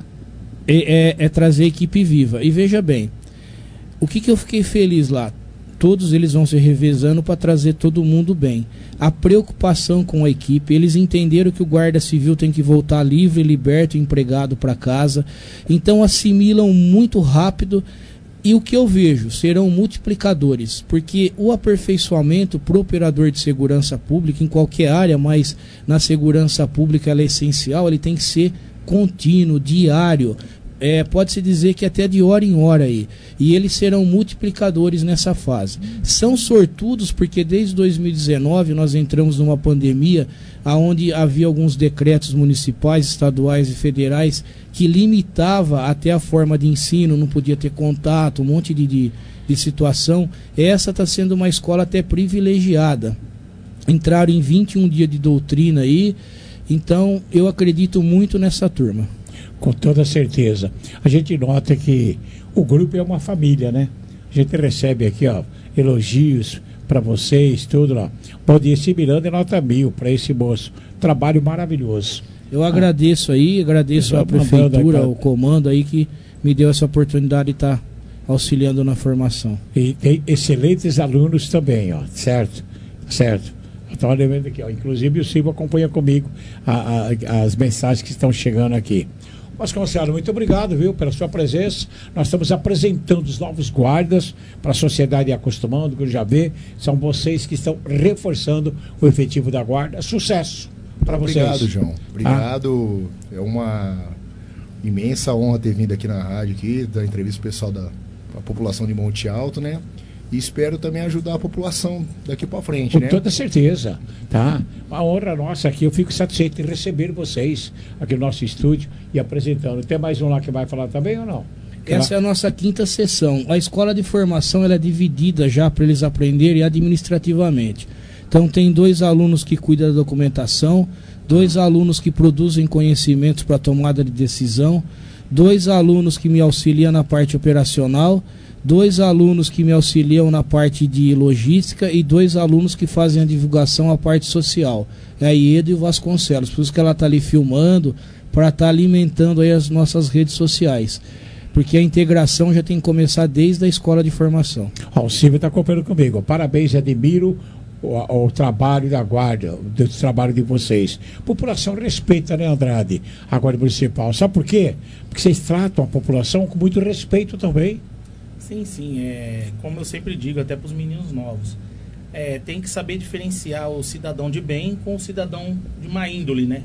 trazer a equipe viva. E veja bem, o que eu fiquei feliz lá? Todos eles vão se revezando para trazer todo mundo bem. A preocupação com a equipe, eles entenderam que o guarda civil tem que voltar livre, liberto, empregado para casa. Então assimilam muito rápido, e o que eu vejo serão multiplicadores, porque o aperfeiçoamento para o operador de segurança pública em qualquer área, mas na segurança pública ela é essencial, ele tem que ser contínuo, diário. pode-se dizer que até de hora em hora aí. E eles serão multiplicadores nessa fase. São sortudos porque desde 2019 nós entramos numa pandemia onde havia alguns decretos municipais, estaduais e federais que limitava até a forma de ensino, não podia ter contato, um monte de situação. Essa está sendo uma escola até privilegiada. Entraram em 21 dias de doutrina aí, então eu acredito muito nessa turma. Com toda certeza. A gente nota que o grupo é uma família, né? A gente recebe aqui, ó, elogios para vocês, tudo lá. Bom dia, esse Miranda é nota 1000 para esse moço. Trabalho maravilhoso. Eu agradeço aí, agradeço a prefeitura, o comando aí que me deu essa oportunidade de estar auxiliando na formação. E tem excelentes alunos também, ó, certo? Certo. Estou lembrando aqui, ó, inclusive o Silvio acompanha comigo as mensagens que estão chegando aqui. Vasconcelos, muito obrigado, viu, pela sua presença. Nós estamos apresentando os novos guardas para a sociedade ir acostumando, que já vê, são vocês que estão reforçando o efetivo da guarda. Sucesso para vocês. Obrigado, João. Obrigado. É uma imensa honra ter vindo aqui na rádio, dar entrevista pro pessoal da população de Monte Alto, né? E espero também ajudar a população daqui para frente, né? Com toda certeza, tá? Uma honra nossa aqui, eu fico satisfeito em receber vocês aqui no nosso estúdio e apresentando. Tem mais um lá que vai falar também ou não? Essa é a nossa 5ª sessão. A escola de formação ela é dividida já para eles aprenderem administrativamente. Então tem 2 alunos que cuidam da documentação, 2 alunos que produzem conhecimentos para tomada de decisão, 2 alunos que me auxiliam na parte operacional, 2 alunos que me auxiliam na parte de logística e 2 alunos que fazem a divulgação, a parte social. É a Ieda e o Vasconcelos. Por isso que ela está ali filmando, para estar alimentando aí as nossas redes sociais. Porque a integração já tem que começar desde a escola de formação. O Silvio está acompanhando comigo. Parabéns, admiro o trabalho da guarda, o trabalho de vocês. A população respeita, né, Andrade? A guarda municipal. Sabe por quê? Porque vocês tratam a população com muito respeito também. Sim, como eu sempre digo, até para os meninos novos, tem que saber diferenciar o cidadão de bem com o cidadão de má índole, né?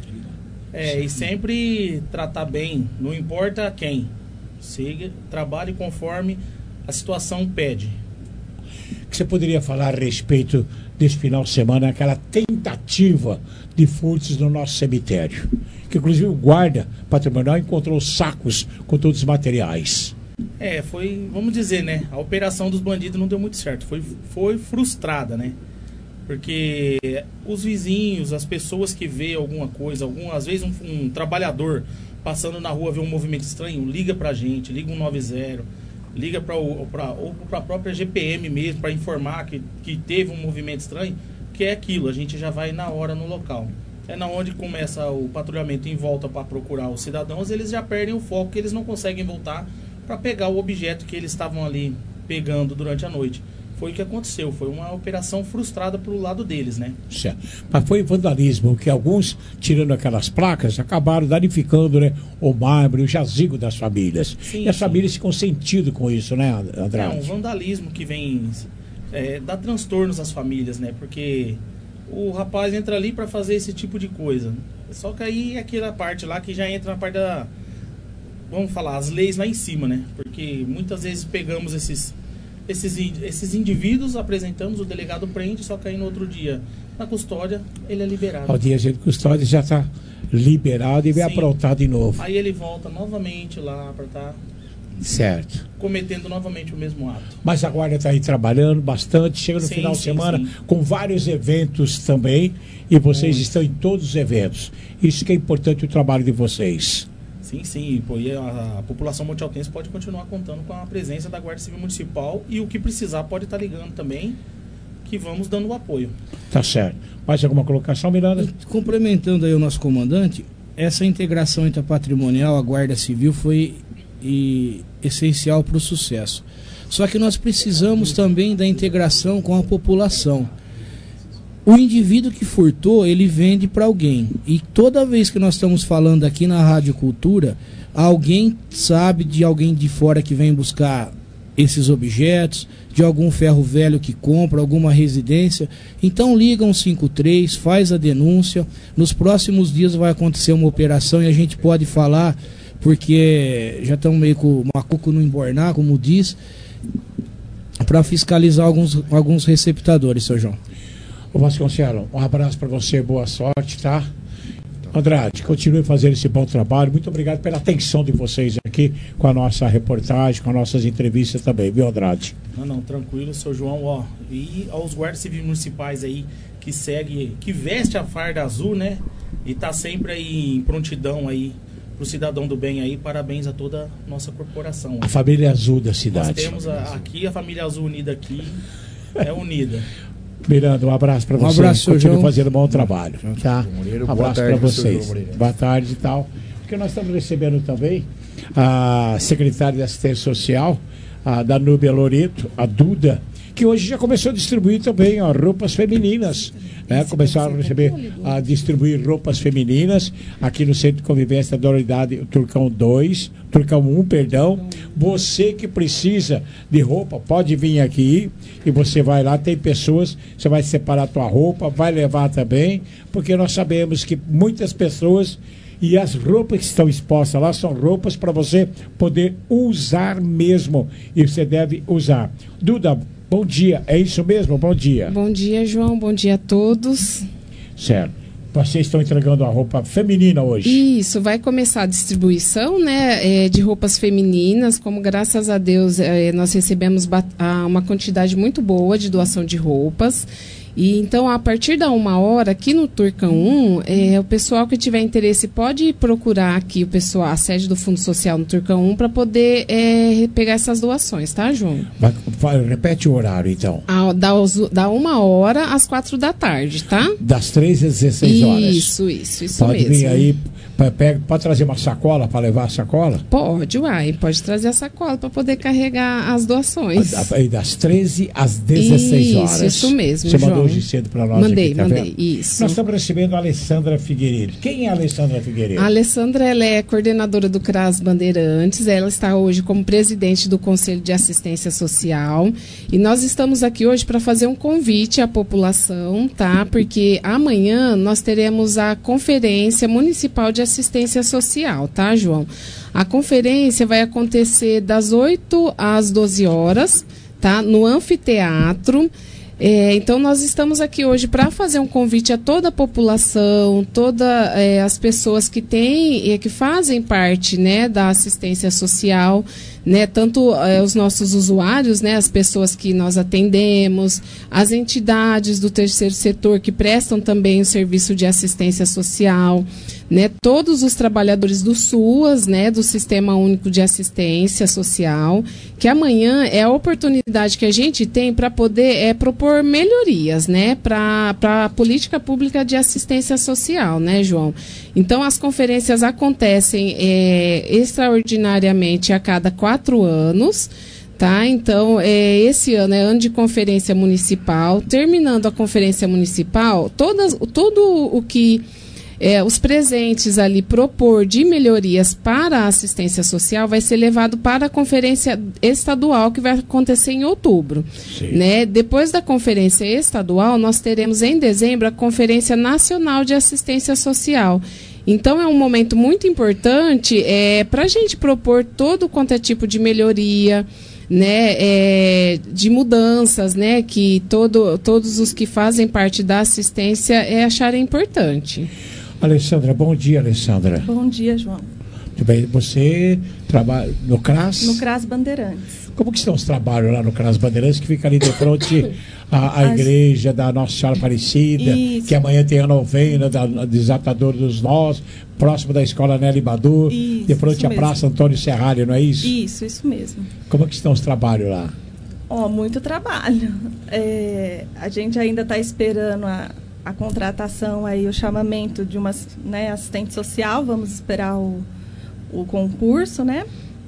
E sempre tratar bem, não importa quem, siga, trabalhe conforme a situação pede. O que você poderia falar a respeito desse final de semana, aquela tentativa de furtos no nosso cemitério? Que inclusive o guarda patrimonial encontrou sacos com todos os materiais. Foi, vamos dizer, né? A operação dos bandidos não deu muito certo. Foi frustrada, né? Porque os vizinhos, as pessoas que vê alguma coisa, às vezes um trabalhador passando na rua vê um movimento estranho, liga pra gente, liga 190, liga para a própria GPM mesmo, para informar que teve um movimento estranho, que é aquilo, a gente já vai na hora no local. É na onde começa o patrulhamento em volta para procurar os cidadãos, eles já perdem o foco, que eles não conseguem voltar para pegar o objeto que eles estavam ali pegando durante a noite. Foi o que aconteceu, foi uma operação frustrada pro lado deles, né? Certo. Mas foi vandalismo, que alguns, tirando aquelas placas, acabaram danificando, né, o mármore, o jazigo das famílias. Sim, e as famílias ficam sentido com isso, né, Andrade? É um vandalismo que vem dar transtornos às famílias, né? Porque o rapaz entra ali para fazer esse tipo de coisa. Só que aí é aquela parte lá que já entra na parte da... Vamos falar, as leis lá em cima, né? Porque muitas vezes pegamos esses indivíduos, apresentamos, o delegado prende, só que aí no outro dia, na custódia, ele é liberado. Ao dia de custódia já está liberado e vai aprontar de novo. Aí ele volta novamente lá para estar... Certo. Cometendo novamente o mesmo ato. Mas a guarda está aí trabalhando bastante, chega no final de semana com vários eventos também, e vocês estão em todos os eventos. Isso que é importante, o trabalho de vocês. Sim, e a população montealtense pode continuar contando com a presença da Guarda Civil Municipal, e o que precisar pode estar ligando também, que vamos dando o apoio. Tá certo. Mais alguma colocação, Miranda? Complementando aí o nosso comandante, essa integração entre a patrimonial, a Guarda Civil foi essencial para o sucesso. Só que nós precisamos também da integração com a população. O indivíduo que furtou, ele vende para alguém. E toda vez que nós estamos falando aqui na Rádio Cultura, alguém sabe de alguém de fora que vem buscar esses objetos, de algum ferro velho que compra, alguma residência. Então liga 153, faz a denúncia. Nos próximos dias vai acontecer uma operação e a gente pode falar porque já estão meio com o macuco no embornar, como diz, para fiscalizar alguns receptadores, seu João. Ô Vasconcelos, um abraço para você, boa sorte, tá? Andrade, continue fazendo esse bom trabalho. Muito obrigado pela atenção de vocês aqui com a nossa reportagem, com as nossas entrevistas também, viu, Andrade? Não, tranquilo, seu João, ó. E aos guardas civis municipais aí que segue, que veste a farda azul, né? E tá sempre aí em prontidão aí pro cidadão do bem aí. Parabéns a toda a nossa corporação. A família azul da cidade. Nós temos aqui a família azul unida aqui, é unida. Miranda, um abraço para você. Um abraço, continue João. fazendo um bom trabalho, tá? Um abraço para vocês. Moreira. Boa tarde e tal. Porque nós estamos recebendo também a secretária de Assistência Social, a Danúbia Loreto, a Duda, que hoje já começou a distribuir também roupas femininas, né? Começaram a distribuir roupas femininas aqui no Centro de Convivência da Unidade Turcão 1, perdão. Você que precisa de roupa, pode vir aqui e você vai lá, tem pessoas, você vai separar a tua roupa, vai levar também, porque nós sabemos que muitas pessoas, e as roupas que estão expostas lá são roupas para você poder usar mesmo, e você deve usar. Duda, bom dia, é isso mesmo? Bom dia. Bom dia, João, bom dia a todos. Certo. Vocês estão entregando a roupa feminina hoje? Isso, vai começar a distribuição, né, de roupas femininas, como graças a Deus nós recebemos uma quantidade muito boa de doação de roupas. E então, a partir da 1h, aqui no Turcão 1, o pessoal que tiver interesse pode procurar aqui a sede do Fundo Social no Turcão 1 para poder pegar essas doações, tá, João? Repete o horário, então. Da 1h às 4h, tá? Das 3 às 16 horas. Isso pode mesmo. Pode vir aí, pode trazer uma sacola para levar a sacola? Pode trazer a sacola para poder carregar as doações. Das 13 às 16 horas. Isso mesmo, Você João. mandou hoje cedo para nós. Mandei, vendo? isso. Nós estamos recebendo a Alessandra Figueiredo. Quem é a Alessandra Figueiredo? A Alessandra, ela é coordenadora do CRAS Bandeirantes, ela está hoje como presidente do Conselho de Assistência Social, e nós estamos aqui hoje para fazer um convite à população, tá? Porque amanhã nós teremos a Conferência Municipal de Assistência Social, tá, João? A conferência vai acontecer das 8 às 12 horas, tá? No anfiteatro. Então, nós estamos aqui hoje para fazer um convite a toda a população, todas as pessoas que que fazem parte, né, da assistência social, né, tanto os nossos usuários, né, as pessoas que nós atendemos, as entidades do terceiro setor que prestam também o serviço de assistência social, né, todos os trabalhadores do SUAS, né, do Sistema Único de Assistência Social, que amanhã é a oportunidade que a gente tem para poder propor melhorias, né, para a política pública de assistência social, né, João? Então, as conferências acontecem extraordinariamente a cada 4 anos, tá? Então, esse ano é ano de conferência municipal. Terminando a conferência municipal, todo o que os presentes ali propor de melhorias para a assistência social vai ser levado para a conferência estadual que vai acontecer em outubro, né? Depois da conferência estadual, nós teremos em dezembro a Conferência Nacional de Assistência Social. Então, é um momento muito importante para a gente propor todo quanto é tipo de melhoria, né, de mudanças, né, que todos os que fazem parte da assistência acharem importante. Alessandra, bom dia, Alessandra. Bom dia, João. Tudo bem, você trabalha no CRAS? No CRAS Bandeirantes. Como que estão os trabalhos lá no CRAS Bandeirantes, que fica ali de frente à igreja da Nossa Senhora Aparecida, isso, que amanhã tem a novena da Desatador dos Nós, próximo da Escola Nelly Badu, de frente à Praça Antônio Serralho, não é isso? Isso mesmo. Como que estão os trabalhos lá? Muito trabalho. A gente ainda está esperando a contratação, aí, o chamamento de uma, né, assistente social. Vamos esperar o concurso, né?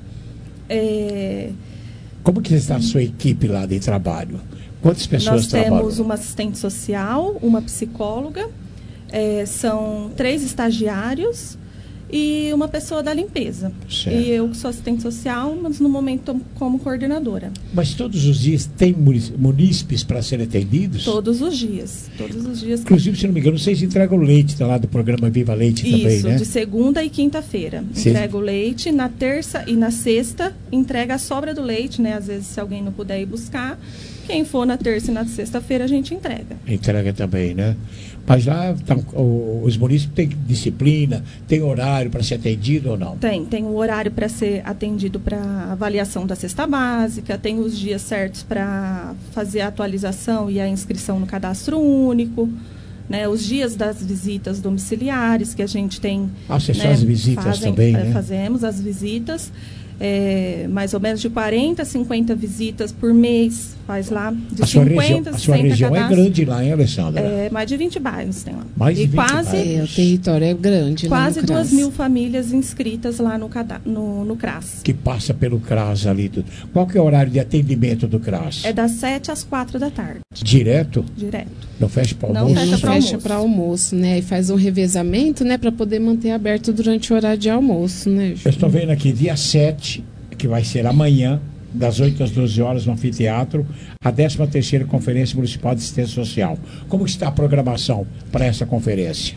Como que está a sua equipe lá de trabalho? Quantas pessoas trabalham? Nós temos uma assistente social, uma psicóloga, são 3 estagiários e uma pessoa da limpeza. Certo. E eu que sou assistente social, mas no momento como coordenadora. Mas todos os dias tem munícipes para serem atendidos? Todos os dias. Todos os dias. Inclusive, se não me engano, vocês entregam leite lá do programa Viva Leite também, Isso, né? de segunda e quinta-feira. Entrega o leite, na terça e na sexta entrega a sobra do leite, né? Às vezes, se alguém não puder ir buscar, quem for na terça e na sexta-feira a gente entrega. Entrega também, né? Mas lá os munícipes têm disciplina, tem horário para ser atendido ou não? Tem um horário para ser atendido para avaliação da cesta básica, tem os dias certos para fazer a atualização e a inscrição no cadastro único, né? Os dias das visitas domiciliares que a gente tem. Vocês fazem visitas também, né? Fazemos as visitas. Mais ou menos de 40 a 50 visitas por mês, faz lá de 50 a 60 A sua região é grande lá, hein, Alessandra? Mais de 20 bairros tem lá. Mais de 20 quase, bairros. O território é grande. Quase lá no CRAS. 2.000 famílias inscritas lá no CRAS. Que passa pelo CRAS ali. Qual que é o horário de atendimento do CRAS? É das 7 às 4 da tarde. Direto? Direto. Não fecha para almoço? Não fecha para almoço, né? E faz um revezamento, né? Para poder manter aberto durante o horário de almoço, né, Ju? Eu estou vendo aqui, dia 7, que vai ser amanhã, das 8 às 12 horas no anfiteatro, a 13ª Conferência Municipal de Assistência Social. Como está a programação para essa conferência?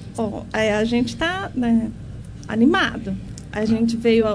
A gente está, né, animado. A gente veio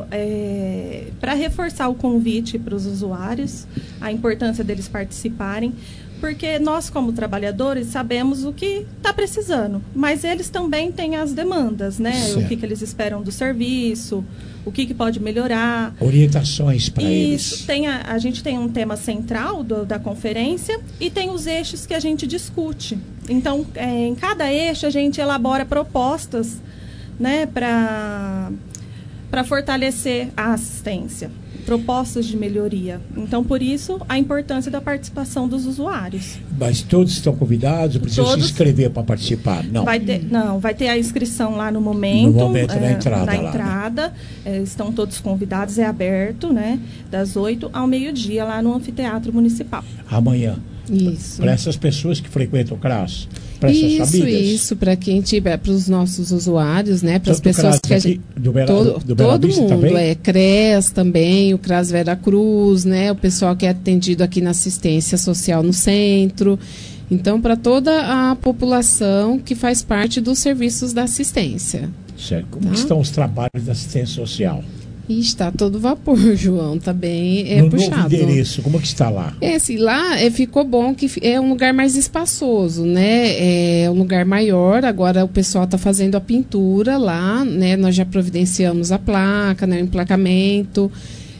para reforçar o convite para os usuários, a importância deles participarem, porque nós, como trabalhadores, sabemos o que está precisando, mas eles também têm as demandas, né? Certo. O que eles esperam do serviço, o que pode melhorar. Orientações para eles. Isso. A gente tem um tema central da conferência e tem os eixos que a gente discute. Então, em cada eixo, a gente elabora propostas, né, para fortalecer a assistência. Propostas de melhoria. Então, por isso, a importância da participação dos usuários. Mas todos estão convidados? Precisam se inscrever para participar? Não. Vai ter a inscrição lá no momento. No momento da entrada. Né? Estão todos convidados, é aberto, né? Das 8 ao meio-dia, lá no Anfiteatro Municipal. Amanhã. Isso. Para essas pessoas que frequentam o CRAS? Para essas famílias? Isso, para quem tiver, para os nossos usuários, né? Para as pessoas que a gente. Todo mundo, também? CRES também, o CRAS Vera Cruz, né? O pessoal que é atendido aqui na assistência social no centro. Então, para toda a população que faz parte dos serviços da assistência. Certo. Como estão os trabalhos da assistência social? E está todo vapor, João, tá bem puxado. Novo endereço, como que está lá? Assim, lá ficou bom que é um lugar mais espaçoso, né? É um lugar maior, agora o pessoal está fazendo a pintura lá, né? Nós já providenciamos a placa, né? O emplacamento.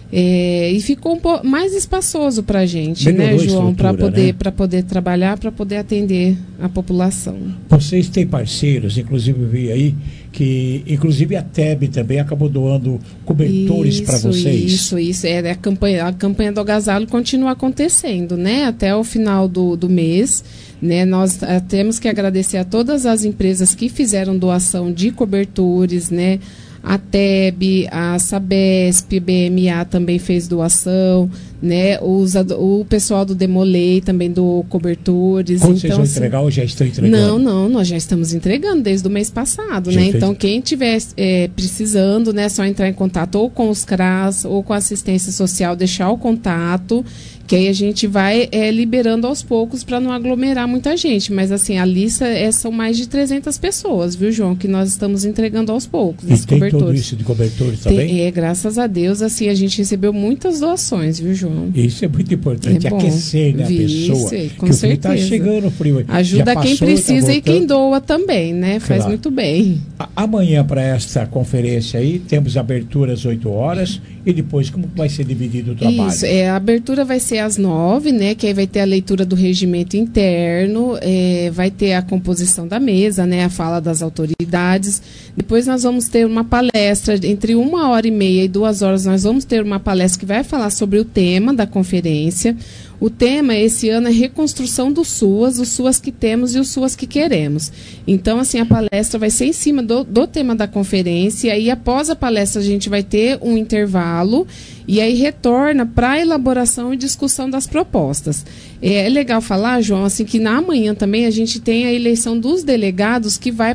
E ficou um pouco mais espaçoso para a gente, melhorou, né, João, para poder trabalhar, para poder atender a população. Vocês têm parceiros, inclusive eu vi aí que inclusive a TEB também acabou doando cobertores para vocês. Isso. A campanha do agasalho continua acontecendo, né? Até o final do mês. Né, nós temos que agradecer a todas as empresas que fizeram doação de cobertores, né? A TEB, a Sabesp, BMA também fez doação, né? O pessoal do Demolei também doou cobertores. Quando vocês vão entregar ou já estão entregando? Não, nós já estamos entregando desde o mês passado, né? Então, quem estiver precisando, né, é só entrar em contato ou com os CRAS ou com a assistência social, deixar o contato, que aí a gente vai liberando aos poucos para não aglomerar muita gente. Mas, assim, a lista são mais de 300 pessoas, viu, João? Que nós estamos entregando aos poucos. E tem tudo isso de cobertores também? Graças a Deus, assim, a gente recebeu muitas doações, viu, João? Isso é muito importante, aquecer, né, a pessoa. Com certeza. Está chegando o frio. Ajuda quem precisa e quem doa também, né? Faz muito bem. Amanhã, para esta conferência aí, temos abertura às 8 horas e depois como vai ser dividido o trabalho? Isso, a abertura vai ser às 9, né? Que aí vai ter a leitura do regimento interno, vai ter a composição da mesa, né? A fala das autoridades. Depois nós vamos ter uma palestra, entre 1h30 e 2 horas, nós vamos ter uma palestra que vai falar sobre o tema da conferência. O tema esse ano é reconstrução do SUAS, os SUAS que temos e os SUAS que queremos. Então, assim, a palestra vai ser em cima do tema da conferência, e aí após a palestra a gente vai ter um intervalo, e aí retorna para a elaboração e discussão das propostas. É legal falar, João, assim, que na manhã também a gente tem a eleição dos delegados que vão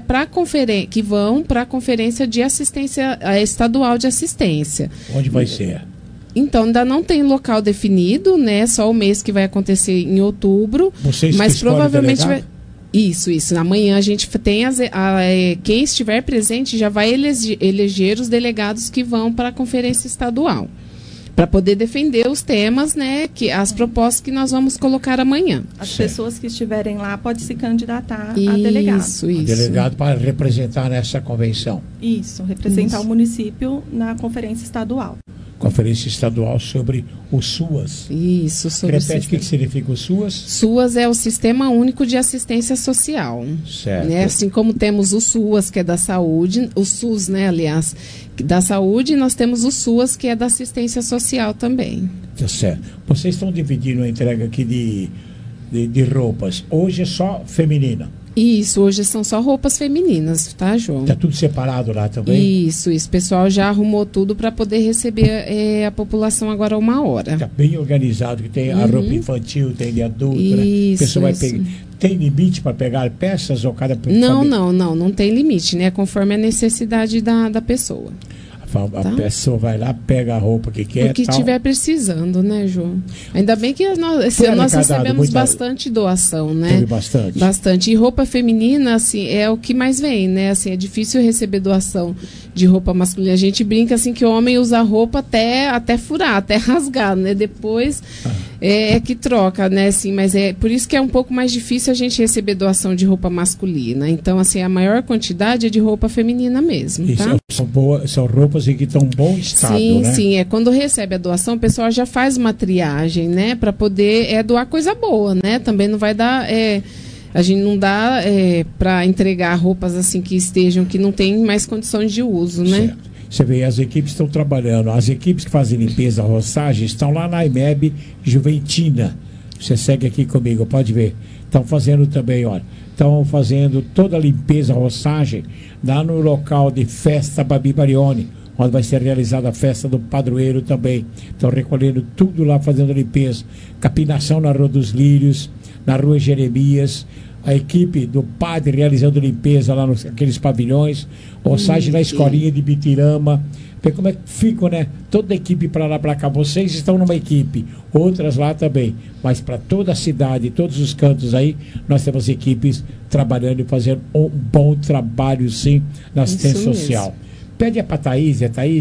para a conferência de assistência estadual de assistência. Onde vai ser? Então, ainda não tem local definido, né? Só o mês que vai acontecer em outubro. Vocês mas que escolhem provavelmente o delegado? Isso. Amanhã a gente tem quem estiver presente já vai eleger os delegados que vão para a conferência estadual, para poder defender os temas, né? As propostas que nós vamos colocar amanhã. As pessoas que estiverem lá podem se candidatar a delegado. Isso. Delegado para representar nessa convenção. Isso, representar o município na conferência estadual. Conferência estadual sobre o SUAS. Isso, sobre Repete o que significa o SUAS? SUAS é o Sistema Único de Assistência Social. Certo. Né? Assim como temos o SUAS, que é da saúde, o SUS, né, aliás, da saúde, nós temos o SUAS, que é da assistência social também. Tá certo. Vocês estão dividindo a entrega aqui de roupas. Hoje é só feminina. Isso, hoje são só roupas femininas, tá, João? Está tudo separado lá também? Isso. O pessoal já arrumou tudo para poder receber a população agora 1h. Está bem organizado, que tem a roupa infantil, tem de adulto, isso, né? A pessoa vai pegar. Tem limite para pegar peças ou cada Não tem limite, né? Conforme a necessidade da pessoa. A pessoa vai lá, pega a roupa que quer. O que estiver precisando, né, João? Ainda bem que nós recebemos bastante doação, né? Teve bastante. Bastante. E roupa feminina, assim, é o que mais vem, né? Assim, é difícil receber doação de roupa masculina. A gente brinca, assim, que o homem usa roupa até furar, até rasgar, né? Depois é que troca, né? Assim, mas é por isso que é um pouco mais difícil a gente receber doação de roupa masculina. Então, assim, a maior quantidade é de roupa feminina mesmo, tá? São roupas que estão em bom estado, né? Sim. Quando recebe a doação, o pessoal já faz uma triagem, né? Para poder doar coisa boa, né? Também não vai dar... a gente não dá para entregar roupas assim que não tem mais condições de uso, né? Certo. Você vê, as equipes estão trabalhando. As equipes que fazem limpeza, roçagem, estão lá na IMEB Juventina. Você segue aqui comigo, pode ver. Estão fazendo também, olha. Estão fazendo toda a limpeza, roçagem, lá no local de festa Babi Barione, onde vai ser realizada a festa do padroeiro também. Estão recolhendo tudo lá, fazendo limpeza. Capinação na Rua dos Lírios, na Rua Jeremias. A equipe do padre realizando limpeza lá naqueles pavilhões. Roçagem na escolinha de Bitirama. Vê como é que ficam, né? Toda a equipe para lá, para cá. Vocês estão numa equipe, outras lá também. Mas para toda a cidade, todos os cantos aí, nós temos equipes trabalhando e fazendo um bom trabalho, sim, na assistência social. Pede para a Thaís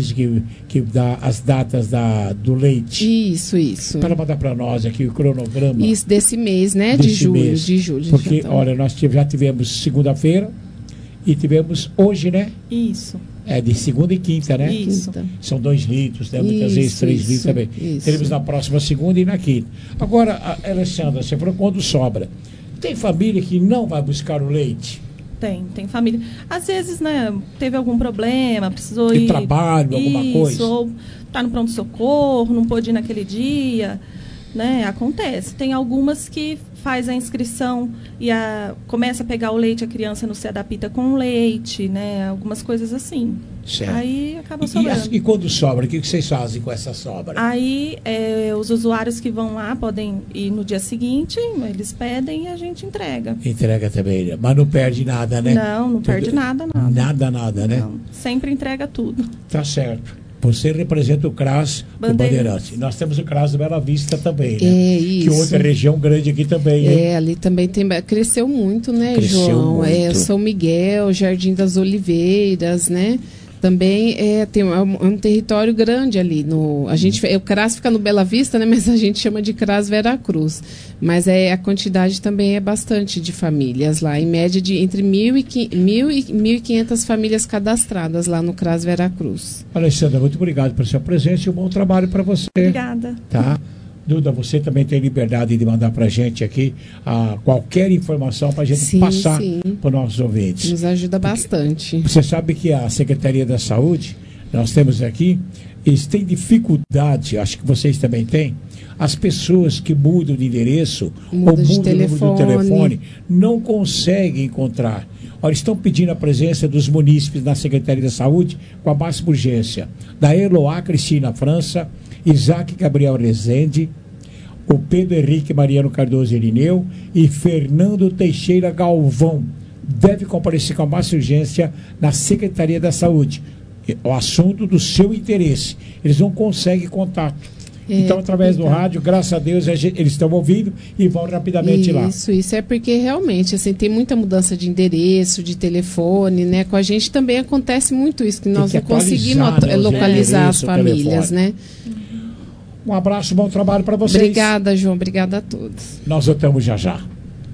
que dá as datas do leite. Isso. Para mandar para nós aqui o cronograma. Isso, desse mês, né? De julho. Porque, olha, nós já tivemos segunda-feira e tivemos hoje, né? Isso. De segunda e quinta, né? Isso. São 2 litros, né? Muitas vezes 3 litros também. Teremos na próxima segunda e na quinta. Agora, Alessandra, você falou quando sobra. Tem família que não vai buscar o leite? Tem família. Às vezes, né, teve algum problema, precisou ir... De trabalho, alguma coisa? Ou tá no pronto-socorro, não pôde ir naquele dia, né? Acontece. Tem algumas que faz a inscrição e começa a pegar o leite, a criança não se adapta com o leite, né? Algumas coisas assim. Certo. Aí acaba sobrando. E quando sobra, o que vocês fazem com essa sobra? Aí os usuários que vão lá podem ir no dia seguinte, eles pedem e a gente entrega. Entrega também, né? Mas não perde nada, né? Não perde nada. Nada, né? Não, sempre entrega tudo. Tá certo. Você representa o CRAS do Bandeirante. Nós temos o CRAS do Bela Vista também, né? Isso. Que outra região grande aqui também, né? Ali também cresceu muito, né, Cresceu João? muito. São Miguel, Jardim das Oliveiras, né? Também tem um território grande ali. O CRAS fica no Bela Vista, né? Mas a gente chama de CRAS Veracruz. Mas a quantidade também é bastante de famílias lá. Em média de entre 1.000 e 1.500 famílias cadastradas lá no CRAS Veracruz. Alessandra, muito obrigado pela sua presença e um bom trabalho para você. Obrigada. Tá? Duda, você também tem liberdade de mandar para a gente aqui qualquer informação para a gente passar para os nossos ouvintes. Nos ajuda bastante. Você sabe que a Secretaria da Saúde, nós temos aqui, eles têm dificuldade, acho que vocês também têm, as pessoas que mudam de endereço ou mudam o número do telefone não conseguem encontrar. Olha, estão pedindo a presença dos munícipes na Secretaria da Saúde com a máxima urgência. Da Eloá Cristina França, Isaac Gabriel Rezende, o Pedro Henrique Mariano Cardoso Irineu e Fernando Teixeira Galvão. Deve comparecer com a máxima urgência na Secretaria da Saúde. O assunto do seu interesse. Eles não conseguem contato. Então, através do rádio, graças a Deus, eles estão ouvindo e vão rapidamente lá. Isso é porque realmente, assim, tem muita mudança de endereço, de telefone, né? Com a gente também acontece muito isso, que nós não conseguimos localizar as famílias, né? Um abraço, bom trabalho para vocês. Obrigada, João, obrigada a todos. Nós voltamos já já.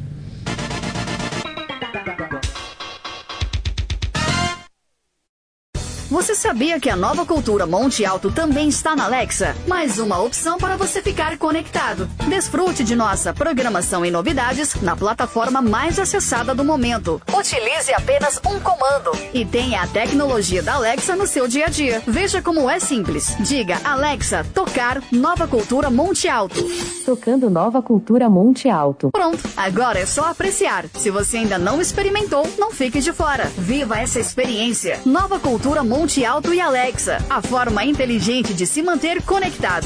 Você sabia que a Nova Cultura Monte Alto também está na Alexa? Mais uma opção para você ficar conectado. Desfrute de nossa programação e novidades na plataforma mais acessada do momento. Utilize apenas um comando e tenha a tecnologia da Alexa no seu dia a dia. Veja como é simples. Diga, Alexa, tocar Nova Cultura Monte Alto. Tocando Nova Cultura Monte Alto. Pronto, agora é só apreciar. Se você ainda não experimentou, não fique de fora. Viva essa experiência. Nova Cultura Monte Alto e Alexa, a forma inteligente de se manter conectado.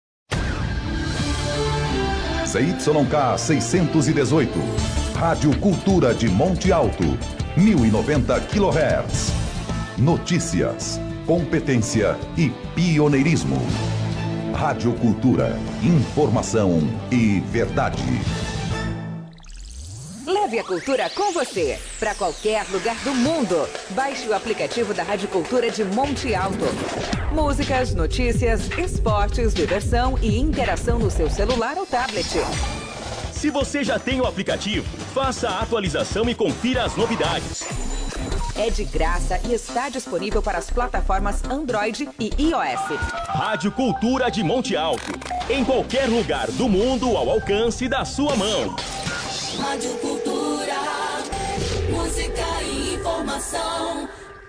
ZYK 618, Rádio Cultura de Monte Alto, 1090 kHz. Notícias, competência e pioneirismo. Rádio Cultura, informação e verdade. Leve a cultura com você, para qualquer lugar do mundo. Baixe o aplicativo da Rádio Cultura de Monte Alto. Músicas, notícias, esportes, diversão e interação no seu celular ou tablet. Se você já tem o aplicativo, faça a atualização e confira as novidades. É de graça e está disponível para as plataformas Android e iOS. Rádio Cultura de Monte Alto. Em qualquer lugar do mundo ao alcance da sua mão. Rádio Cultura, música e informação.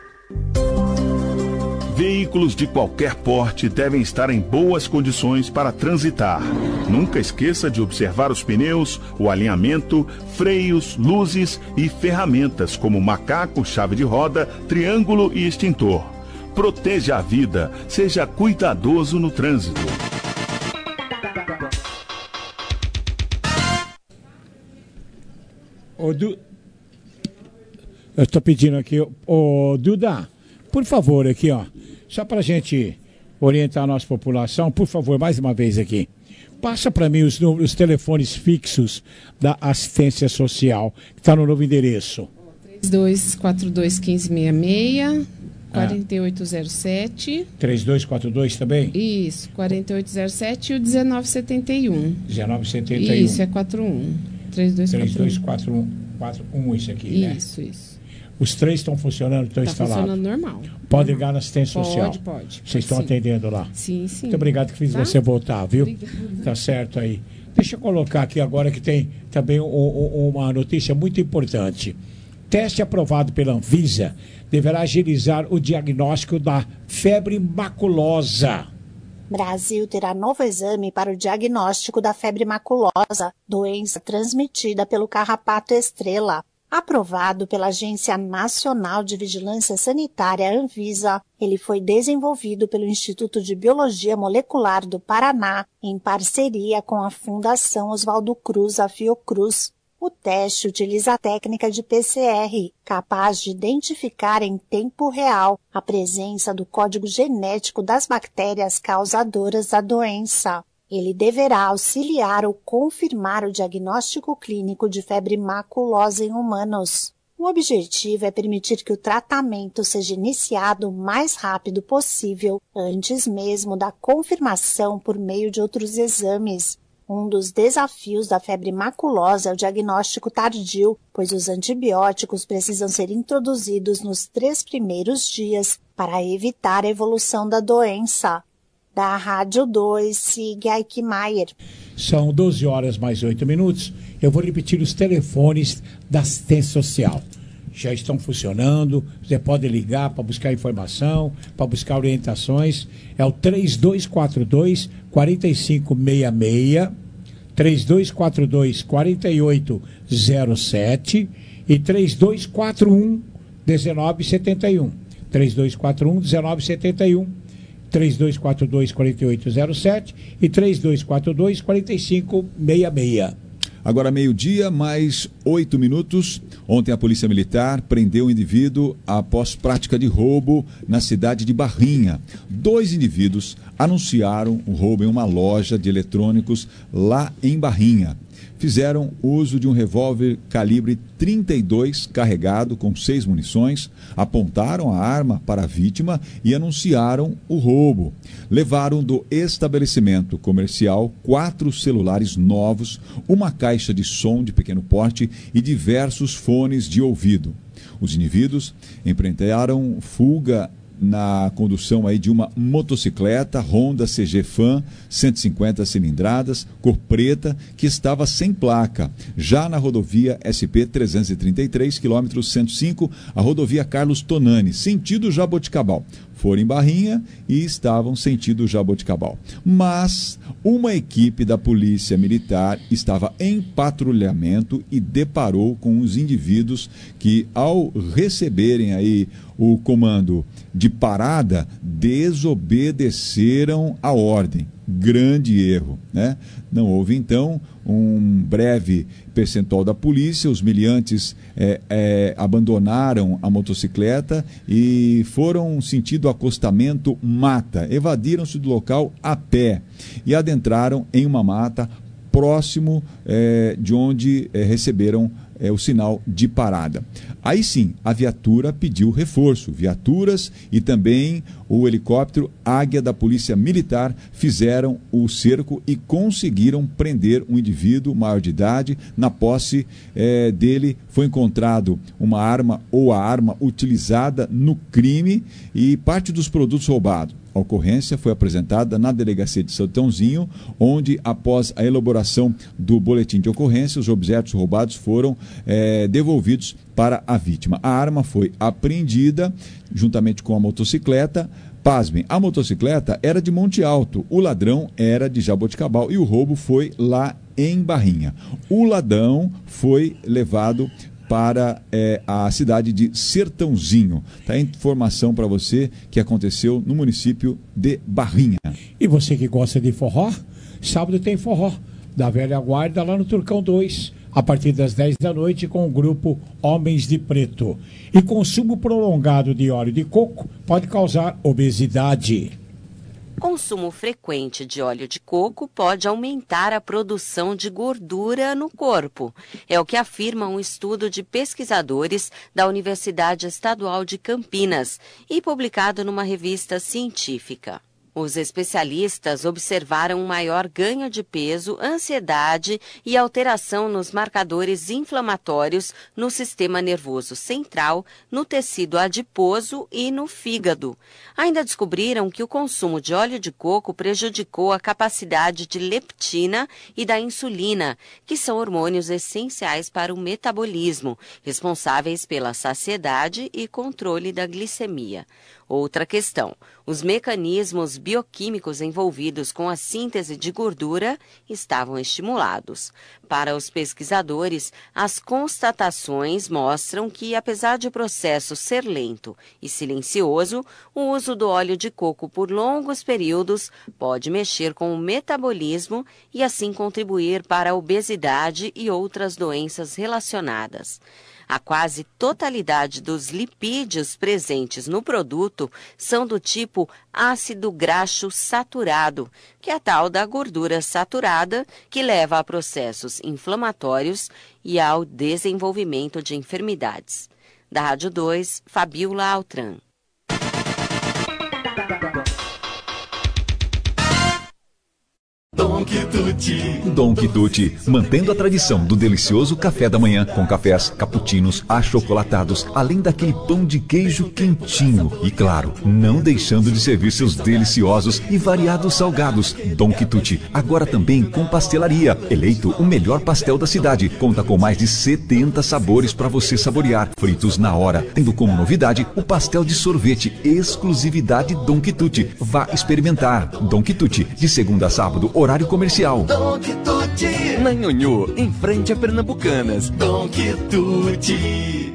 Veículos de qualquer porte devem estar em boas condições para transitar. Nunca esqueça de observar os pneus, o alinhamento, freios, luzes e ferramentas como macaco, chave de roda, triângulo e extintor. Proteja a vida, seja cuidadoso no trânsito. Eu estou pedindo aqui, Duda, por favor, aqui, ó, só para a gente orientar a nossa população, por favor, mais uma vez aqui, passa para mim os telefones fixos da assistência social, que está no novo endereço. 3242-1566, 4807. 3242 também? Isso, 4807 e o 1971. 1971. Isso, é 41. 3241, isso aqui, né? Isso. Os três estão funcionando, estão instalados? Está funcionando normal. Pode ligar na assistência social? Pode. Vocês estão atendendo lá? Sim. Muito obrigado que fiz você voltar, viu? Obrigada. Tá certo aí. Deixa eu colocar aqui agora que tem também uma notícia muito importante. Teste aprovado pela Anvisa deverá agilizar o diagnóstico da febre maculosa. Brasil terá novo exame para o diagnóstico da febre maculosa, doença transmitida pelo carrapato estrela. Aprovado pela Agência Nacional de Vigilância Sanitária, Anvisa, ele foi desenvolvido pelo Instituto de Biologia Molecular do Paraná, em parceria com a Fundação Oswaldo Cruz, a Fiocruz. O teste utiliza a técnica de PCR, capaz de identificar em tempo real a presença do código genético das bactérias causadoras da doença. Ele deverá auxiliar ou confirmar o diagnóstico clínico de febre maculosa em humanos. O objetivo é permitir que o tratamento seja iniciado o mais rápido possível, antes mesmo da confirmação por meio de outros exames. Um dos desafios da febre maculosa é o diagnóstico tardio, pois os antibióticos precisam ser introduzidos nos 3 primeiros dias para evitar a evolução da doença. Da Rádio 2, siga Eichmeier. São 12 horas mais 8 minutos. Eu vou repetir os telefones da assistência social. já estão funcionando. Você pode ligar para buscar informação, para buscar orientações. É o 3242-4566, 3242-4807 e 3241-1971. 3241-1971, 3242-4807 e 3242-4566. Agora meio-dia, mais 8 minutos. Ontem a Polícia Militar prendeu um indivíduo após prática de roubo na cidade de Barrinha. 2 indivíduos anunciaram o roubo em uma loja de eletrônicos lá em Barrinha. Fizeram uso de um revólver calibre 32 carregado com 6 munições, apontaram a arma para a vítima e anunciaram o roubo. Levaram do estabelecimento comercial 4 celulares novos, uma caixa de som de pequeno porte e diversos fones de ouvido. Os indivíduos empreenderam fuga na condução aí de uma motocicleta Honda CG Fan 150 cilindradas, cor preta, que estava sem placa, já na rodovia SP 333, quilômetro 105, a rodovia Carlos Tonani, sentido Jaboticabal. Foram em Barrinha e estavam sentido Jaboticabal. Mas uma equipe da Polícia Militar estava em patrulhamento e deparou com os indivíduos que, ao receberem aí o comando de parada, desobedeceram a ordem. Grande erro, né? Não houve, então, um breve percentual da polícia. Os miliantes abandonaram a motocicleta e foram sentido acostamento mata. Evadiram-se do local a pé e adentraram em uma mata próximo de onde receberam o sinal de parada. Aí sim, a viatura pediu reforço. Viaturas e também o helicóptero Águia da Polícia Militar fizeram o cerco e conseguiram prender um indivíduo maior de idade. Na posse dele foi encontrado uma arma ou a arma utilizada no crime e parte dos produtos roubados. A ocorrência foi apresentada na delegacia de Sertãozinho, onde, após a elaboração do boletim de ocorrência, os objetos roubados foram devolvidos para a vítima. A arma foi apreendida juntamente com a motocicleta. Pasmem, a motocicleta era de Monte Alto, o ladrão era de Jaboticabal e o roubo foi lá em Barrinha. O ladrão foi levado para a cidade de Sertãozinho. Tá a informação para você que aconteceu no município de Barrinha. E você que gosta de forró, sábado tem forró da velha guarda lá no Turcão 2, a partir das 10 da noite com o grupo Homens de Preto. E consumo prolongado de óleo de coco pode causar obesidade. Consumo frequente de óleo de coco pode aumentar a produção de gordura no corpo. É o que afirma um estudo de pesquisadores da Universidade Estadual de Campinas e publicado numa revista científica. Os especialistas observaram um maior ganho de peso, ansiedade e alteração nos marcadores inflamatórios no sistema nervoso central, no tecido adiposo e no fígado. Ainda descobriram que o consumo de óleo de coco prejudicou a capacidade de leptina e da insulina, que são hormônios essenciais para o metabolismo, responsáveis pela saciedade e controle da glicemia. Outra questão, os mecanismos bioquímicos envolvidos com a síntese de gordura estavam estimulados. Para os pesquisadores, as constatações mostram que, apesar de o processo ser lento e silencioso, o uso do óleo de coco por longos períodos pode mexer com o metabolismo e assim contribuir para a obesidade e outras doenças relacionadas. A quase totalidade dos lipídios presentes no produto são do tipo ácido graxo saturado, que é a tal da gordura saturada que leva a processos inflamatórios e ao desenvolvimento de enfermidades. Da Rádio 2, Fabiola Altran. Donkey Don Quituti, mantendo a tradição do delicioso café da manhã, com cafés, cappuccinos, achocolatados, além daquele pão de queijo quentinho. E claro, não deixando de servir seus deliciosos e variados salgados. Don Quituti, agora também com pastelaria. Eleito o melhor pastel da cidade. Conta com mais de 70 sabores para você saborear. Fritos na hora, tendo como novidade o pastel de sorvete, exclusividade Don Quituti. Vá experimentar. Don Quituti, de segunda a sábado, horário comercial. Don Quituti, na Nhonhô, em frente a Pernambucanas. Don Quituti.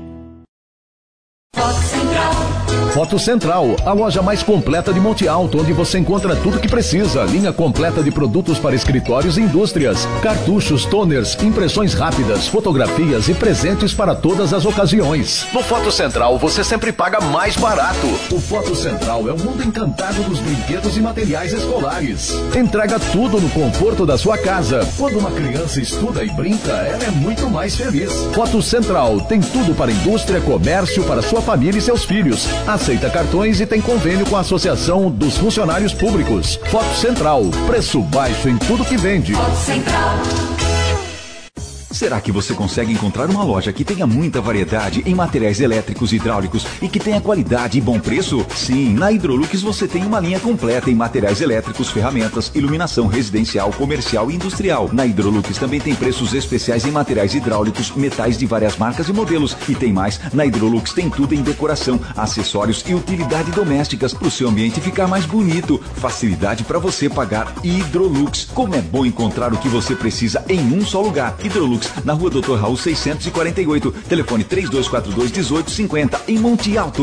Foto Central, a loja mais completa de Monte Alto, onde você encontra tudo que precisa. Linha completa de produtos para escritórios e indústrias. Cartuchos, toners, impressões rápidas, fotografias e presentes para todas as ocasiões. No Foto Central, você sempre paga mais barato. O Foto Central é o mundo encantado dos brinquedos e materiais escolares. Entrega tudo no conforto da sua casa. Quando uma criança estuda e brinca, ela é muito mais feliz. Foto Central tem tudo para indústria, comércio, para sua família e seus filhos. Aceita cartões e tem convênio com a Associação dos Funcionários Públicos. Foto Central, preço baixo em tudo que vende. Foto Central. Será que você consegue encontrar uma loja que tenha muita variedade em materiais elétricos e hidráulicos e que tenha qualidade e bom preço? Sim, na Hidrolux você tem uma linha completa em materiais elétricos, ferramentas, iluminação residencial, comercial e industrial. Na Hidrolux também tem preços especiais em materiais hidráulicos, metais de várias marcas e modelos. E tem mais, na Hidrolux tem tudo em decoração, acessórios e utilidade domésticas para o seu ambiente ficar mais bonito. Facilidade para você pagar Hidrolux. Como é bom encontrar o que você precisa em um só lugar. Hidrolux, na Rua Doutor Raul 648, telefone 3242-1850, em Monte Alto.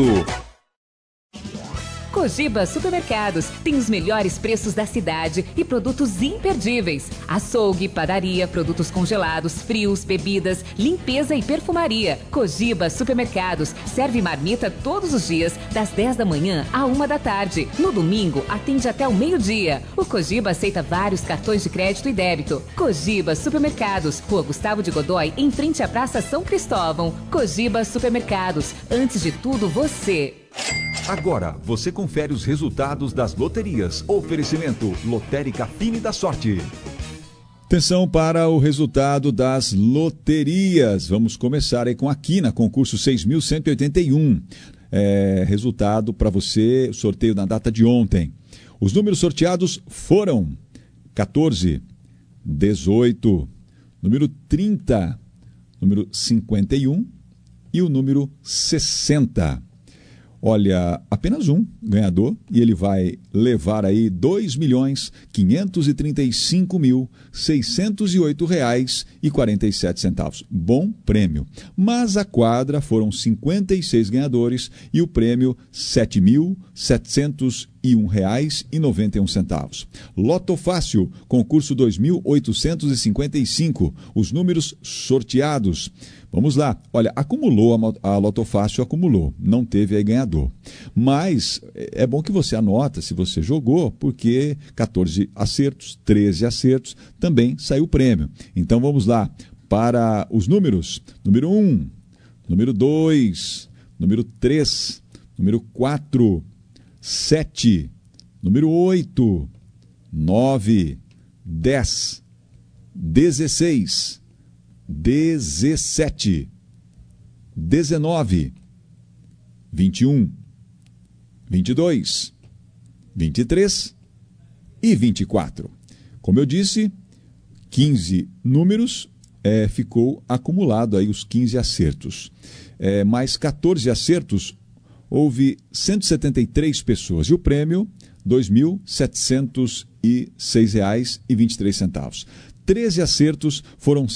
Cogiba Supermercados tem os melhores preços da cidade e produtos imperdíveis. Açougue, padaria, produtos congelados, frios, bebidas, limpeza e perfumaria. Cogiba Supermercados serve marmita todos os dias, das 10 da manhã à 1 da tarde. No domingo, atende até o meio-dia. O Cogiba aceita vários cartões de crédito e débito. Cogiba Supermercados, Rua Gustavo de Godoy, em frente à Praça São Cristóvão. Cogiba Supermercados, antes de tudo você. Agora, você confere os resultados das loterias. Oferecimento Lotérica Fine da Sorte. Atenção para o resultado das loterias. Vamos começar aí com a Quina, concurso 6.181. Resultado para você, sorteio na data de ontem. Os números sorteados foram 14, 18, número 30, número 51 e o número 60. Olha, apenas um ganhador e ele vai levar aí R$ 2.535.608,47. Bom prêmio. Mas a quadra foram 56 ganhadores e o prêmio R$ 7.701,91. Loto Fácil, concurso 2.855. Os números sorteados. Vamos lá. Olha, acumulou a Loto Fácil, acumulou. Não teve aí ganhador. Mas é bom que você anota se você jogou, porque 14 acertos, 13 acertos, também saiu o prêmio. Então vamos lá para os números. Número 1, número 2, número 3, número 4, 7, número 8, 9, 10, 16, 17, 19, 21, 22, 23 e 24. Como eu disse, 15 números, ficou acumulado aí os 15 acertos. Mais 14 acertos, houve 173 pessoas. E o prêmio, R$ 2.706,23. 13 acertos, foram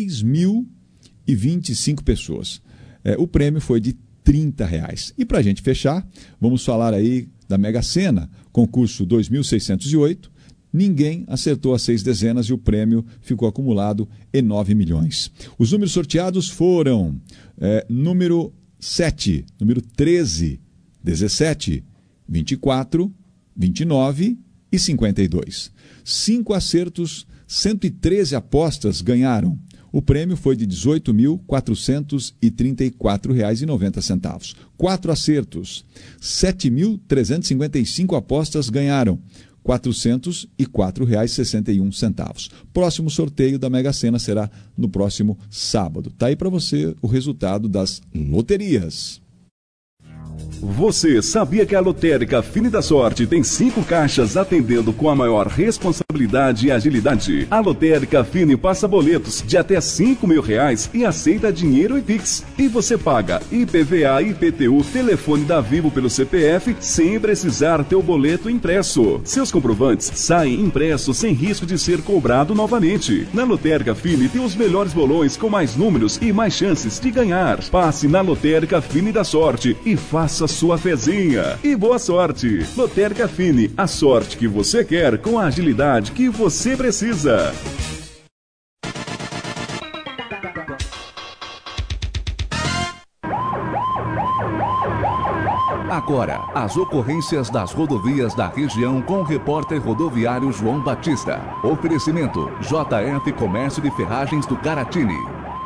6.025 pessoas. O prêmio foi de R$30. E para a gente fechar, vamos falar aí da Mega Sena, concurso 2.608. Ninguém acertou as 6 dezenas e o prêmio ficou acumulado em 9 milhões. Os números sorteados foram número 7, número 13, 17, 24, 29 e 52. 5 acertos, 113 apostas ganharam. O prêmio foi de R$ 18.434,90. 4 acertos, 7.355 apostas ganharam. R$ 404,61. Próximo sorteio da Mega Sena será no próximo sábado. Tá aí para você o resultado das loterias. Você sabia que a Lotérica Fine da Sorte tem 5 caixas atendendo com a maior responsabilidade e agilidade? A Lotérica Fine passa boletos de até R$5.000 e aceita dinheiro e Pix. E você paga IPVA, IPTU, telefone da Vivo pelo CPF sem precisar ter o boleto impresso. Seus comprovantes saem impressos sem risco de ser cobrado novamente. Na Lotérica Fine tem os melhores bolões com mais números e mais chances de ganhar. Passe na Lotérica Fine da Sorte e faça sua fezinha. E boa sorte! Lotérica Fine, a sorte que você quer com a agilidade que você precisa. Agora, as ocorrências das rodovias da região com o repórter rodoviário João Batista. Oferecimento: JF Comércio de Ferragens do Caratini.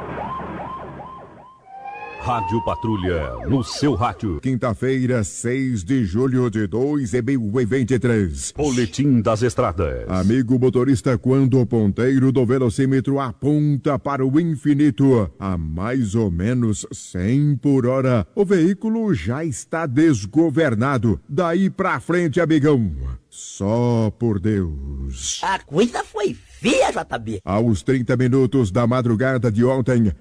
Rádio Patrulha, no seu rádio. Quinta-feira, 6 de julho de 2023. Boletim das Estradas. Amigo motorista, quando o ponteiro do velocímetro aponta para o infinito a mais ou menos 100 por hora, o veículo já está desgovernado. Daí pra frente, amigão, só por Deus. A coisa foi feia, JB. Aos 30 minutos da madrugada de ontem,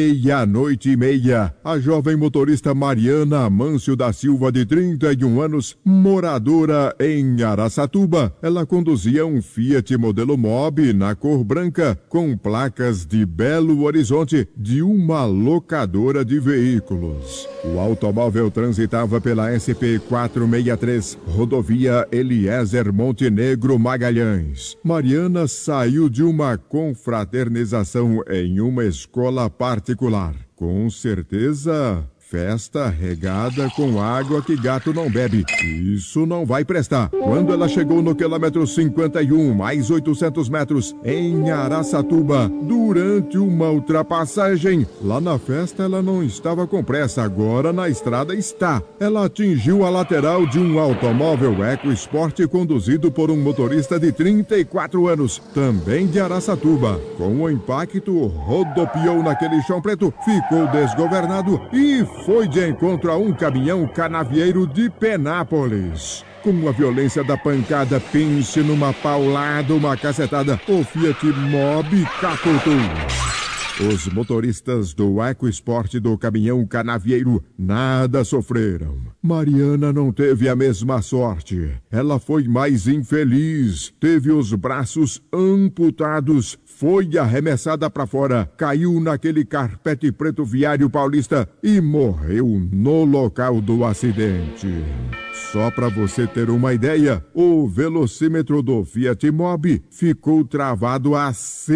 00:30, a jovem motorista Mariana Amâncio da Silva, de 31 anos, moradora em Araçatuba. Ela conduzia um Fiat modelo Mobi na cor branca, com placas de Belo Horizonte, de uma locadora de veículos. O automóvel transitava pela SP-463, rodovia Eliezer Montenegro Magalhães. Mariana saiu de uma confraternização em uma escola particular. Com certeza, festa regada com água que gato não bebe. Isso não vai prestar. Quando ela chegou no quilômetro 51, mais 800 metros, em Araçatuba, durante uma ultrapassagem, lá na festa ela não estava com pressa, agora na estrada está. Ela atingiu a lateral de um automóvel EcoSport conduzido por um motorista de 34 anos, também de Araçatuba. Com o impacto, rodopiou naquele chão preto, ficou desgovernado e foi de encontro a um caminhão canavieiro de Penápolis. Com a violência da pancada, pense numa paulada, uma cacetada, o Fiat Mobi capotou. Os motoristas do EcoSport do caminhão canavieiro nada sofreram. Mariana não teve a mesma sorte. Ela foi mais infeliz. Teve os braços amputados. Foi arremessada para fora, caiu naquele carpete preto viário paulista e morreu no local do acidente. Só para você ter uma ideia, o velocímetro do Fiat Mobi ficou travado a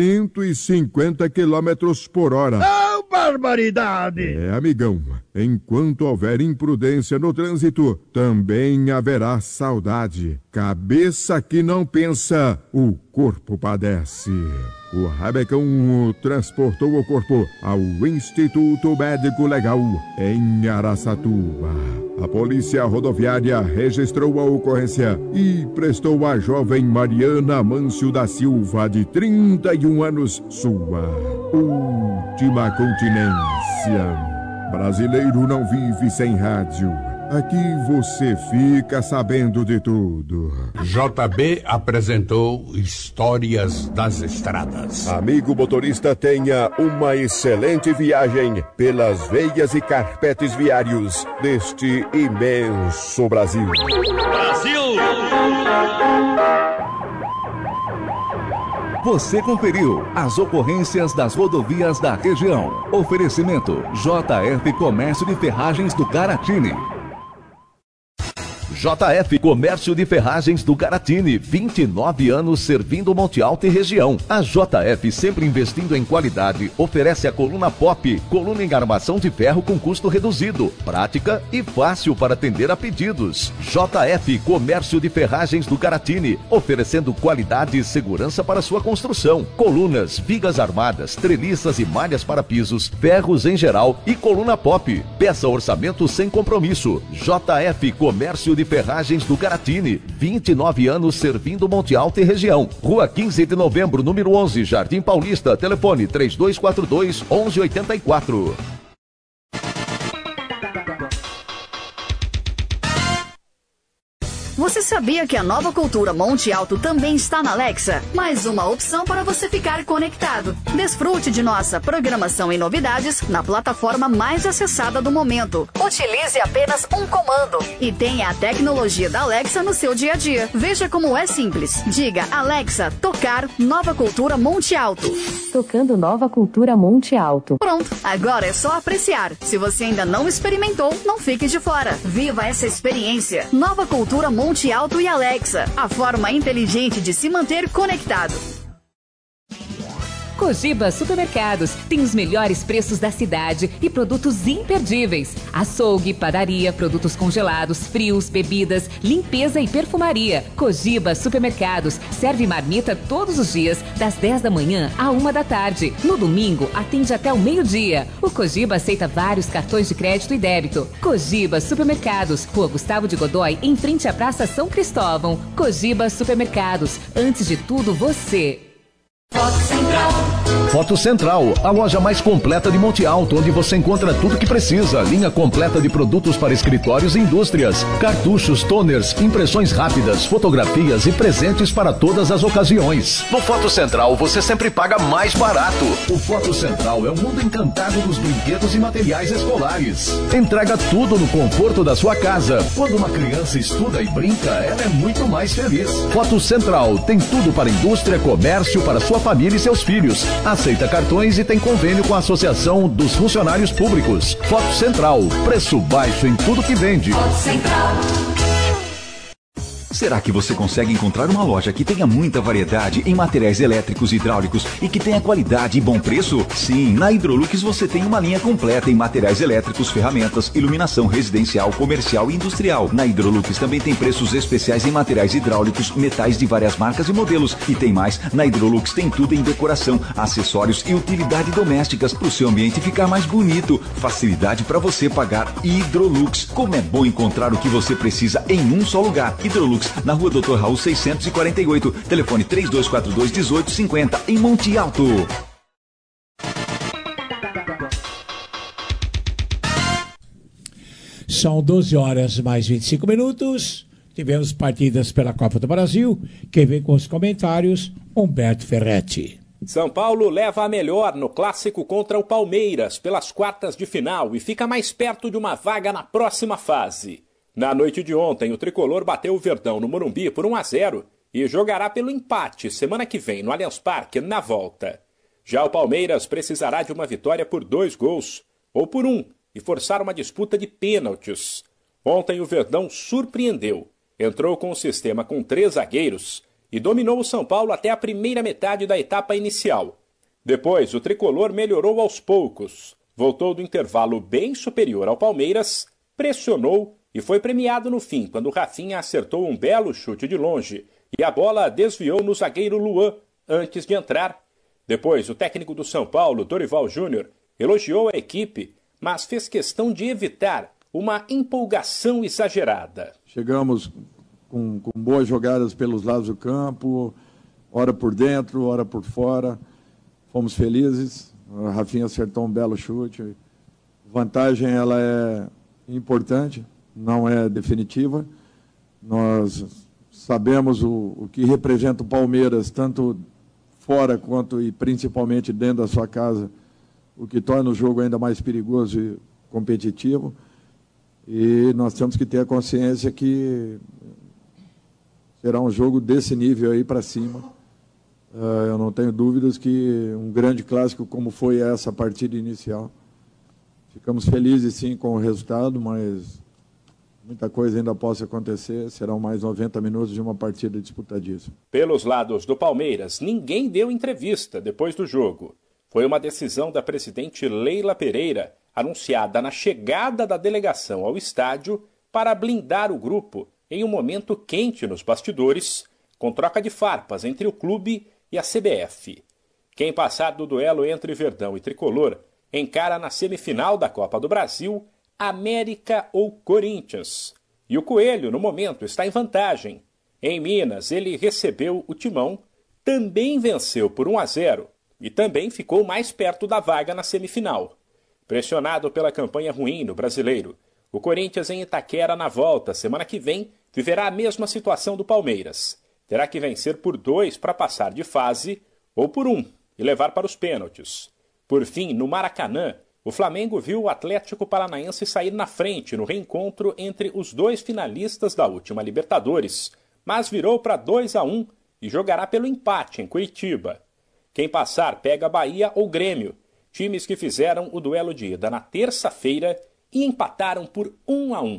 150 km por hora. Oh, barbaridade! É, amigão, enquanto houver imprudência no trânsito, também haverá saudade. Cabeça que não pensa, o corpo padece. O Rabecão transportou o corpo ao Instituto Médico Legal em Araçatuba. A polícia rodoviária registrou a ocorrência e prestou à jovem Mariana Amâncio da Silva, de 31 anos, sua última continência. Brasileiro não vive sem rádio. Aqui você fica sabendo de tudo. JB apresentou Histórias das Estradas. Amigo motorista, tenha uma excelente viagem pelas veias e carpetes viários deste imenso Brasil. Brasil! Você conferiu as ocorrências das rodovias da região. Oferecimento: JF Comércio de Ferragens do Caratini. JF Comércio de Ferragens do Caratini, 29 anos servindo Monte Alto e região. A JF, sempre investindo em qualidade, oferece a coluna Pop, coluna em armação de ferro com custo reduzido, prática e fácil para atender a pedidos. JF Comércio de Ferragens do Caratini, oferecendo qualidade e segurança para sua construção. Colunas, vigas armadas, treliças e malhas para pisos, ferros em geral e coluna Pop. Peça orçamento sem compromisso. JF Comércio Serviço de Ferragens do Garatini. 29 anos servindo Monte Alto e região. Rua 15 de Novembro, número 11, Jardim Paulista. Telefone 3242-1184. Você sabia que a Nova Cultura Monte Alto também está na Alexa? Mais uma opção para você ficar conectado. Desfrute de nossa programação e novidades na plataforma mais acessada do momento. Utilize apenas um comando e tenha a tecnologia da Alexa no seu dia a dia. Veja como é simples. Diga, Alexa, tocar Nova Cultura Monte Alto. Tocando Nova Cultura Monte Alto. Pronto, agora é só apreciar. Se você ainda não experimentou, não fique de fora. Viva essa experiência. Nova Cultura Monte Alto e Alexa, a forma inteligente de se manter conectado. Cogiba Supermercados tem os melhores preços da cidade e produtos imperdíveis. Açougue, padaria, produtos congelados, frios, bebidas, limpeza e perfumaria. Cogiba Supermercados serve marmita todos os dias, das 10 da manhã à 1 da tarde. No domingo, atende até o meio-dia. O Cogiba aceita vários cartões de crédito e débito. Cogiba Supermercados, Rua Gustavo de Godoy, em frente à Praça São Cristóvão. Cogiba Supermercados, antes de tudo, você. Foto Central, a loja mais completa de Monte Alto, onde você encontra tudo que precisa. Linha completa de produtos para escritórios e indústrias. Cartuchos, toners, impressões rápidas, fotografias e presentes para todas as ocasiões. No Foto Central, você sempre paga mais barato. O Foto Central é um mundo encantado dos brinquedos e materiais escolares. Entrega tudo no conforto da sua casa. Quando uma criança estuda e brinca, ela é muito mais feliz. Foto Central tem tudo para indústria, comércio, para sua família e seus filhos. Aceita cartões e tem convênio com a Associação dos Funcionários Públicos. Foto Central, preço baixo em tudo que vende. Foto Central. Será que você consegue encontrar uma loja que tenha muita variedade em materiais elétricos e hidráulicos e que tenha qualidade e bom preço? Sim, na Hidrolux você tem uma linha completa em materiais elétricos, ferramentas, iluminação residencial, comercial e industrial. Na Hidrolux também tem preços especiais em materiais hidráulicos, metais de várias marcas e modelos. E tem mais, na Hidrolux tem tudo em decoração, acessórios e utilidade domésticas para o seu ambiente ficar mais bonito. Facilidade para você pagar. Hidrolux. Como é bom encontrar o que você precisa em um só lugar. Hidrolux, na Rua Dr. Raul 648, telefone 3242-1850, em Monte Alto. São 12 horas mais 25 minutos. Tivemos partidas pela Copa do Brasil. Quem vem com os comentários, Humberto Ferretti. São Paulo leva a melhor no clássico contra o Palmeiras pelas quartas de final e fica mais perto de uma vaga na próxima fase. Na noite de ontem, o tricolor bateu o Verdão no Morumbi por 1-0 e jogará pelo empate semana que vem no Allianz Parque na volta. Já o Palmeiras precisará de uma vitória por 2 gols ou por 1 e forçar uma disputa de pênaltis. Ontem o Verdão surpreendeu, entrou com o sistema com 3 zagueiros e dominou o São Paulo até a primeira metade da etapa inicial. Depois, o tricolor melhorou aos poucos, voltou do intervalo bem superior ao Palmeiras, pressionou e foi premiado no fim, quando o Rafinha acertou um belo chute de longe e a bola desviou no zagueiro Luan antes de entrar. Depois, o técnico do São Paulo, Dorival Júnior, elogiou a equipe, mas fez questão de evitar uma empolgação exagerada. Chegamos com boas jogadas pelos lados do campo, ora por dentro, ora por fora. Fomos felizes, o Rafinha acertou um belo chute. Vantagem, ela é importante, não é definitiva. Nós sabemos o que representa o Palmeiras, tanto fora quanto e principalmente dentro da sua casa, o que torna o jogo ainda mais perigoso e competitivo. E nós temos que ter a consciência que será um jogo desse nível aí para cima. Eu não tenho dúvidas que um grande clássico como foi essa partida inicial. Ficamos felizes sim com o resultado, mas muita coisa ainda possa acontecer. Serão mais 90 minutos de uma partida disputadíssima. Pelos lados do Palmeiras, ninguém deu entrevista depois do jogo. Foi uma decisão da presidente Leila Pereira, anunciada na chegada da delegação ao estádio para blindar o grupo em um momento quente nos bastidores, com troca de farpas entre o clube e a CBF. Quem passar do duelo entre Verdão e Tricolor encara na semifinal da Copa do Brasil América ou Corinthians. E o Coelho, no momento, está em vantagem. Em Minas, ele recebeu o Timão, também venceu por 1-0 e também ficou mais perto da vaga na semifinal. Pressionado pela campanha ruim no Brasileiro, o Corinthians em Itaquera na volta, semana que vem, viverá a mesma situação do Palmeiras. Terá que vencer por 2 para passar de fase ou por 1 e levar para os pênaltis. Por fim, no Maracanã, o Flamengo viu o Atlético Paranaense sair na frente no reencontro entre os 2 finalistas da última Libertadores, mas virou para 2-1 e jogará pelo empate em Curitiba. Quem passar pega Bahia ou Grêmio, times que fizeram o duelo de ida na terça-feira e empataram por 1-1.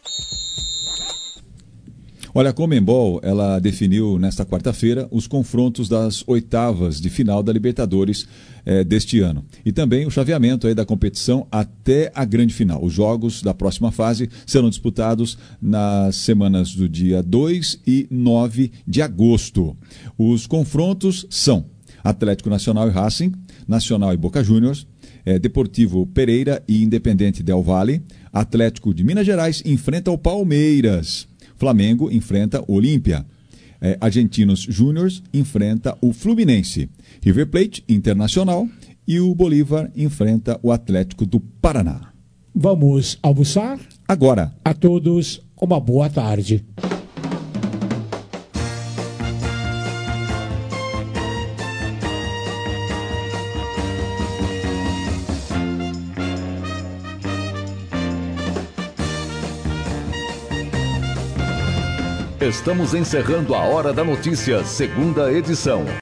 Olha, a Conmebol, ela definiu nesta quarta-feira os confrontos das oitavas de final da Libertadores deste ano. E também o chaveamento aí da competição até a grande final. Os jogos da próxima fase serão disputados nas semanas do dia 2 e 9 de agosto. Os confrontos são Atlético Nacional e Racing, Nacional e Boca Juniors, Deportivo Pereira e Independente Del Valle, Atlético de Minas Gerais enfrenta o Palmeiras, Flamengo enfrenta o Olímpia, Argentinos Júniors enfrenta o Fluminense, River Plate Internacional e o Bolívar enfrenta o Atlético do Paraná. Vamos almoçar? Agora. A todos, uma boa tarde. Estamos encerrando a Hora da Notícia, segunda edição.